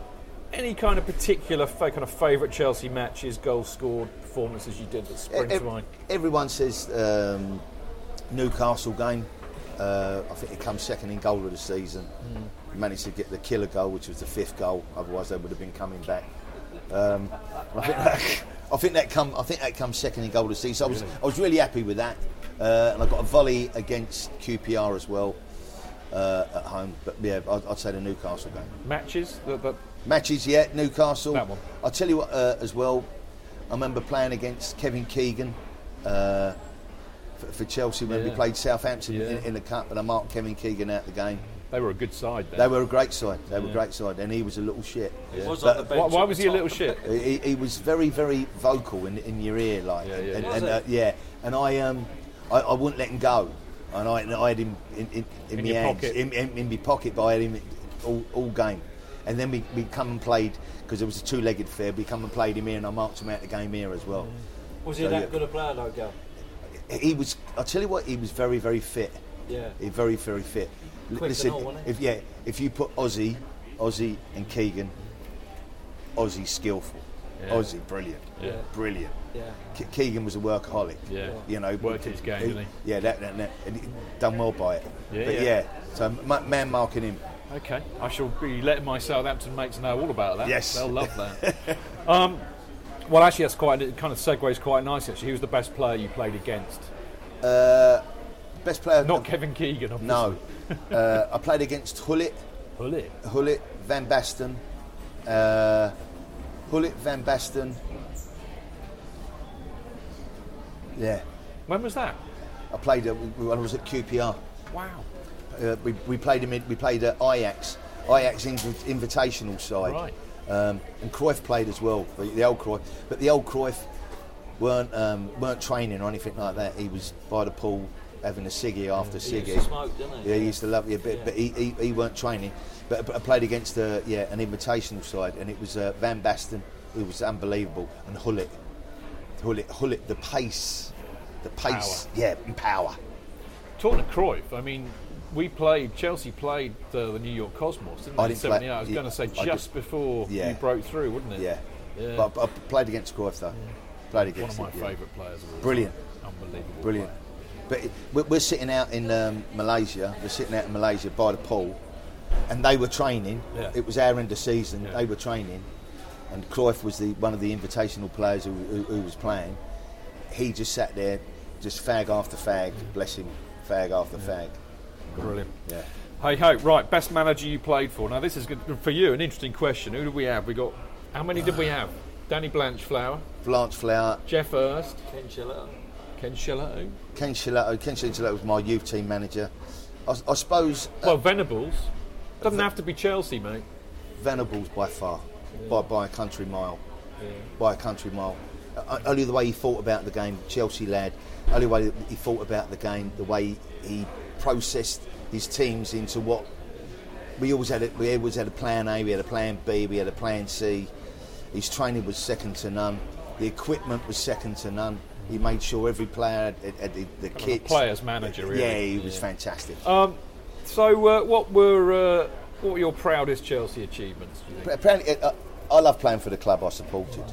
any kind of particular fa- kind of favourite Chelsea matches, goals scored, performances you did that spring Ev- to mind? Everyone says um, Newcastle game. Uh, I think it comes second in goal of the season. Mm. We managed to get the killer goal, which was the fifth goal. Otherwise, they would have been coming back. Um, I think that, I think that come. I think that comes second in goal of the season. So I was Really? I was really happy with that, uh, and I got a volley against Q P R as well uh, at home. But yeah, I'd, I'd say the Newcastle game. Matches? The, the, Matches, yeah, Newcastle. That one. I'll tell you what, uh, as well, I remember playing against Kevin Keegan uh, for, for Chelsea when we Yeah. played Southampton Yeah. in, in the Cup, and I marked Kevin Keegan out the game. they were a good side then. They were a great side, they were a Yeah. great side, and he was a little shit. He was But- on the bench. Why, why at was the he a top. little shit? He, he was very, very vocal in, in your ear, like, Yeah, yeah, and, yeah. and, Was uh, yeah. And I, um, I, I wouldn't let him go, and I, and I had him in, in, in, In my your hands, pocket. in, in, in my pocket, but I had him all, all game. And then we, we come and played because it was a two-legged affair. We come and played him here, and I marked him out the game here as well. Was he So, that yeah. good a player, though, Gal? He was. I'll tell you what. He was very, very fit. Yeah. He very, very fit. L- Quick Listen, and all, wasn't he? if yeah, if you put Ozzy, Ozzy and Keegan, Ozzy skillful, Yeah. Ozzy brilliant, Yeah. brilliant. Yeah. Ke- Keegan was a workaholic. Yeah. You know, Worked his game, didn't Yeah, that, that, that and he done well by it. Yeah, but yeah. yeah, so ma- man marking him. Okay, I shall be letting my Southampton mates know all about that. Yes. They'll love that. um, well, actually, that's quite. It kind of segues quite nicely. Actually, who was the best player you played against? Uh, best player. Not Kevin Keegan, obviously. No. uh, I played against Hullet. Hullet. Hullet, Van Basten. Uh, Hullet, Van Basten. Yeah. When was that? I played uh, when I was at Q P R. Wow. Uh, we, we played him. In, we played at Ajax, Ajax inv- Invitational side, Right. um, and Cruyff played as well. The, the old Cruyff, but the old Cruyff weren't um, weren't training or anything like that. He was by the pool having a ciggy after He ciggy. used to smoke, didn't he? Yeah, he used to love it a bit, Yeah. but he, he, he weren't training. But, but I played against uh, yeah an Invitational side, and it was uh, Van Basten, who was unbelievable, and Hullet, Hullet, Hullet, the pace, the pace, Power. yeah, and power. Talking of Cruyff, I mean, we played, Chelsea played uh, the New York Cosmos, didn't I they? didn't in play- seventy-eight. I was yeah, going to say I just did- before yeah. you broke through, wouldn't it? Yeah, Yeah. But I, I played against Cruyff though. Played One against of my him, yeah. favourite players of all Brilliant. time. Unbelievable. Brilliant. player. But it, we're, we're sitting out in um, Malaysia. We're sitting out in Malaysia by the pool, and they were training. Yeah. It was our end of season. Yeah. They were training, and Cruyff was the one of the invitational players who, who, who was playing. He just sat there, just fag after fag. Bless him, fag after fag. Brilliant. Yeah. Hey ho, right, best manager you played for. Now this is good for you, an interesting question. Who did we have? We got, how many did we have? Danny Blanchflower, Blanchflower, Jeff Hurst, Ken Shillett. Ken Shillett. Ken Shillett. Ken Shillett was my youth team manager. I, I suppose uh, Well, Venables. Doesn't have to be Chelsea, mate. Venables by far, Yeah. by, by a country mile. Yeah. By a country mile. Uh, only the way he thought about the game, Chelsea lad, only the way he thought about the game, the way he processed his teams into what we always had. A, we always had a plan A, we had a plan B, we had a plan C. His training was second to none. The equipment was second to none. He made sure every player had, had the, the Kind of a kits. player's manager, really. Yeah, he was Yeah. fantastic. Um, so uh, what were uh, what were your proudest Chelsea achievements? Do you think? Apparently, uh, I love playing for the club I supported.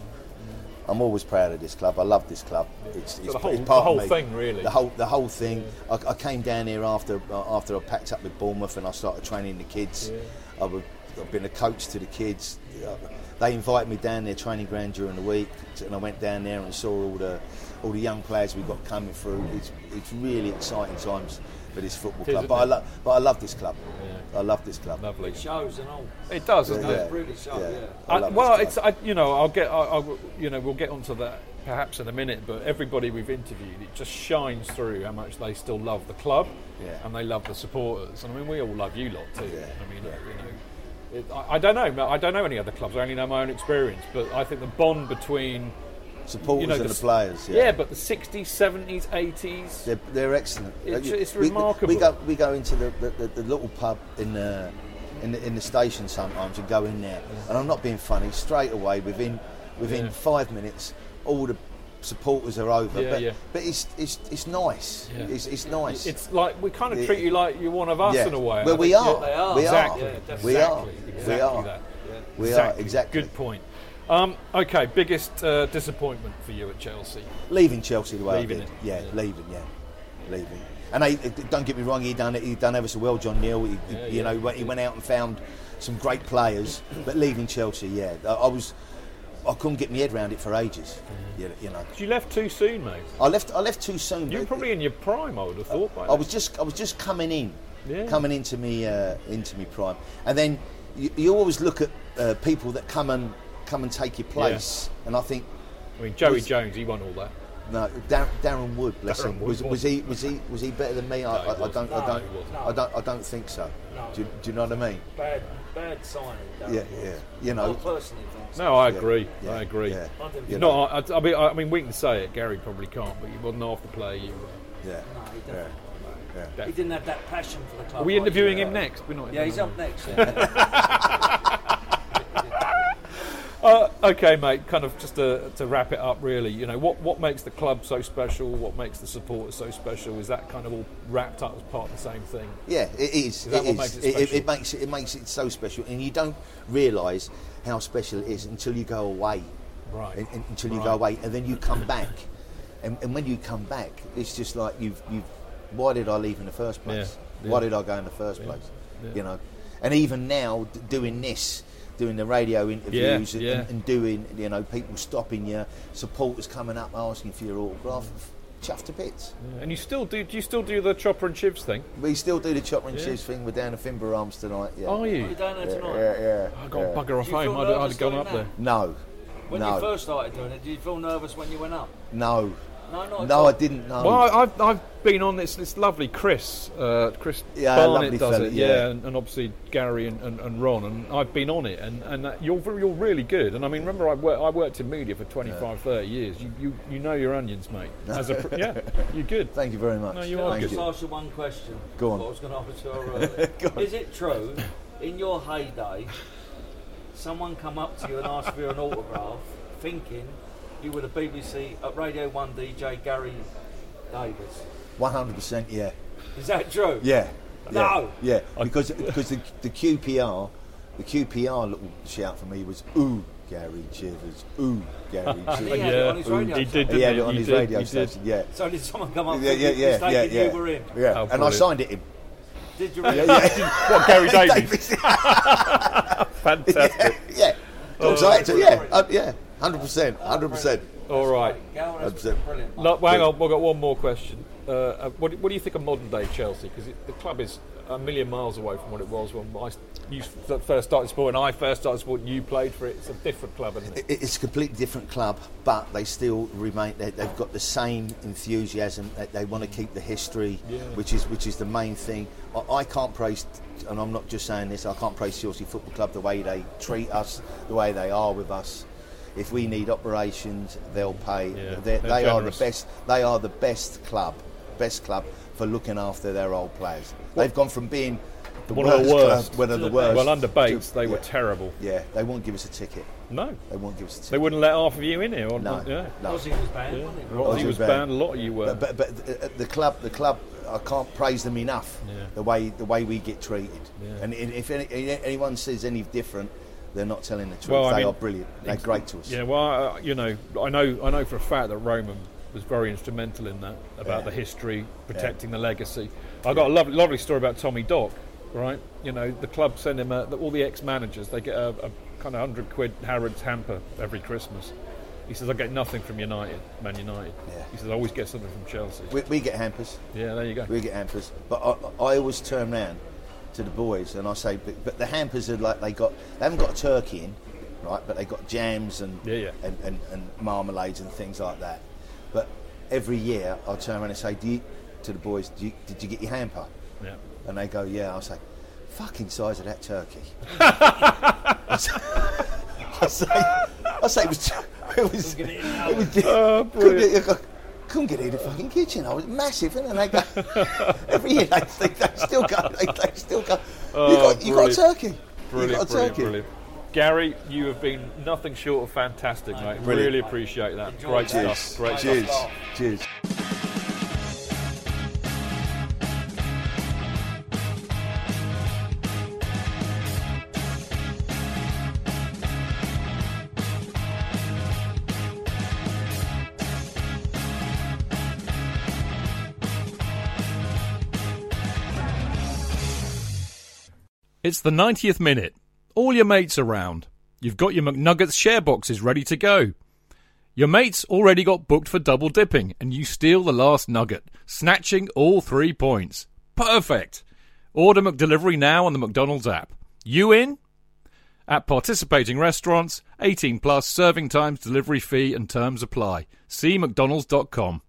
I'm always proud of this club. I love this club. It's, So it's, the whole- it's part the of whole me. thing, really. The whole the whole thing. I, I came down here after uh, after I packed up with Bournemouth and I started training the kids. I would, I've been a coach to the kids. Uh, They invited me down their training ground during the week, and I went down there and saw all the all the young players we got coming through. It's it's really exciting times for this football It is, club. isn't But I it? love but I love this club. Yeah. I love this club. Lovely. It shows and all. It does, doesn't Yeah, it? yeah. It really shows, yeah. I I, love well, this it's club. I, you know I'll get I, I'll, you know we'll get onto that perhaps in a minute, but everybody we've interviewed, it just shines through how much they still love the club, Yeah. and they love the supporters. And I mean, we all love you lot too. Yeah. I mean, you know, it, I, I don't know, I don't know any other clubs. I only know my own experience, but I think the bond between Supporters you know, and the the s- players. yeah. Yeah, but the sixties, seventies, eighties. They're, they're excellent. It's- Uh, it's we- remarkable. We go we go into the, the, the, the little pub in the, in the in the station sometimes and go in there, and I'm not being funny. Straight away, within within Yeah. five minutes, all the supporters are over. Yeah, but yeah. but it's it's it's nice. Yeah. It's it's nice. It's like we kind of Yeah. treat you like you're one of us Yeah. in a way. Well, I we think are. you- They are. We Exactly. are. Yeah, We are. exactly, We exactly are. that. We exactly. are exactly. Good point. Um, okay, biggest uh, disappointment for you at Chelsea? Leaving Chelsea the way Leaving I did. it. Yeah, Yeah. leaving. Yeah, leaving. And they, don't get me wrong, he done it. He done ever so well, John Neal. He, Yeah, you yeah, know, he went- he went out and found some great players. But leaving Chelsea, yeah, I, I was, I couldn't get my head around it for ages. You, you know, You left too soon, mate. I left. I left too soon. You were but probably in your prime, I would have thought. By I now. was just, I was just coming in, Yeah. coming into me, uh, into me prime. And then you, you always look at uh, people that come and come and take your place. And I think, I mean, Joey was- Jones, he won all that. no, Dar- Darren Wood, bless Darren him. Wood Was, was wasn't. he? Was he? Was he better than me? I, No, he I, I don't. wasn't. I No, don't. he wasn't. I don't. I don't think so. No. Do, you- do you know what I mean? Bad, bad signing. Darren Yeah, Wood. yeah. You I know. personally think so. No, I Yeah, agree. yeah, I agree. yeah. I didn't You think No, I, I, mean, I, I mean, we can say it. Gary probably can't, but he wasn't half the player you were. Yeah. No, he Yeah. didn't. Yeah. He didn't have that passion for the club. Are we like interviewing you. him next? We're not. Yeah, he's no. up next. Yeah. Uh, okay, mate. Kind of just to, to wrap it up, really. You know, what what makes the club so special? What makes the supporters so special? Is that kind of all wrapped up as part of the same thing? Yeah, it is. Is that it what is. makes it It, it, special? it makes it. It makes it so special, and you don't realise how special it is until you go away. Right. And, and- until you Right. go away, and then you come back, and, and when you come back, it's just like you've you've. Why did I leave in the first place? Yeah, Why yeah. did I go in the first Yeah, place? yeah. You know, and even now d- doing this, doing the radio interviews, Yeah, yeah. And, and doing, you know, people stopping you, supporters coming up asking for your autograph. Chuffed to bits. Yeah. And you still do? Do you still do the chopper and chivs thing? We still do the chopper and Yeah. chips thing. We're down at Finbar Arms tonight. Yeah. Are you? Are you down there Yeah, tonight? yeah, yeah. I got yeah. bugger off Do you home. feel I'd, I'd nervous have gone doing up that? there. No. When no. you first started doing it, did you feel nervous when you went up? No. No, not at No, all. I didn't know. Well, I- I've I've been on this this lovely Chris uh, Chris Yeah, Barnett lovely does fella, it, yeah. and, and obviously Gary and, and, and Ron, and I've been on it, and and uh, you're very- you're really good. And I mean, remember I worked I worked in media for twenty-five, thirty years. You, you you know your onions, mate. As a pr- yeah, you're good. Thank you very much. No, you Can are I good. just ask you one question? Go on. What I was going to ask you earlier. Go on. Is it true, in your heyday, someone come up to you and asked for an autograph, thinking you were the B B C at Radio One D J Gary Davis? one hundred percent, yeah. Is that true? Yeah. No. Yeah, yeah. because because the, the Q P R, the Q P R little shout for me was ooh Gary Chivers, ooh Gary He Chivers. had it on his radio he did, station. He had didn't it on he? his He did, radio he did. station. Yeah. So did someone come up Yeah, and yeah, yeah, mistaken yeah, yeah. you were him? Yeah, Oh, and I brilliant. signed it him. Did you really? Yeah, yeah. What, Gary Davies? Fantastic. yeah. Oh, So I had to- yeah, uh, yeah, hundred percent, hundred percent. All right. Gal, that's Absolutely. brilliant. No, well, hang on, we've got one more question. Uh, uh, what, what do you think of modern day Chelsea? Because the club is a million miles away from what it was when I you first started sport, and I first started sport, and you played for it. It's a different club, isn't it? It- It's a completely different club, but they still remain. They, they've got the same enthusiasm. They, they want to keep the history, Yeah. which is which is the main thing. I, I can't praise, and I'm not just saying this. I can't praise Chelsea Football Club the way they treat us, the way they are with us. If we need operations, they'll pay. Yeah, They're- they're they are the generous. best. They are the best club, best club for looking after their old players. They've gone from being the One worst, of the worst. club, one of the worst. Well, under Bates, to- they were yeah. terrible. Yeah, they won't give us a ticket. No, They won't give us a ticket. they wouldn't let half of you in here. Or, No, yeah. no. Ozzy was banned, Yeah. wasn't he? Rosie Ozzy was was banned. A lot of you were. But, but, but the, the club, the club, I can't praise them enough. Yeah. The way the way we get treated. Yeah. And if any, anyone says any different, they're not telling the truth. Well, I they mean, are brilliant. They're great to us. Yeah, well, uh, you know, I know, I know for a fact that Roman was very instrumental in that, about Yeah. the history, protecting the legacy. I got a lovely, lovely story about Tommy Dock, right? You know, the club send him a, the, all the ex-managers. They get a, a kind of hundred quid Harrods hamper every Christmas. He says, I get nothing from United, Man United. Yeah. He says, I always get something from Chelsea. We, we get hampers. Yeah, there you go. We get hampers. But I, I always turn round to the boys and I say, but, but the hampers are like they got. They haven't got a turkey in, right? But they got jams and Yeah, yeah. And, and, and marmalades and things like that. But every year I turn around and say, do you, to the boys, do you, did you get your hamper? Yeah. And they go, yeah. I say, fucking size of that turkey. I say, I say, I say it was, it was, it was, Oh, couldn't, brilliant. get, couldn't get in the fucking kitchen. I was massive, and they go every year. They, they, they still go. They, they still go. Oh, you got, you got a brilliant. turkey. Brilliant, you got a brilliant, turkey. brilliant. Gary, you have been nothing short of fantastic, mate. Brilliant. Really appreciate that. Enjoy Great that. stuff. Great Cheers. stuff. Cheers. It's the ninetieth minute. All your mates around. You've got your McNuggets share boxes ready to go. Your mates already got booked for double dipping, and you steal the last nugget, snatching all three points. Perfect. Order McDelivery now on the McDonald's app. You in? At participating restaurants, eighteen plus, serving times, delivery fee and terms apply. See mcdonalds dot com.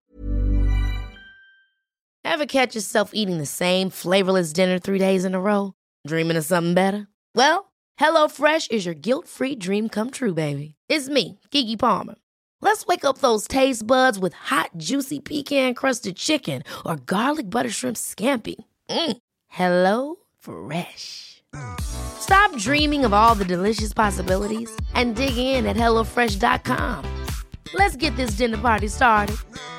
Ever catch yourself eating the same flavorless dinner three days in a row? Dreaming of something better? Well, HelloFresh is your guilt-free dream come true, baby. It's me, Keke Palmer. Let's wake up those taste buds with hot, juicy pecan-crusted chicken or garlic butter shrimp scampi. Mm. Hello Fresh. Stop dreaming of all the delicious possibilities and dig in at hello fresh dot com. Let's get this dinner party started.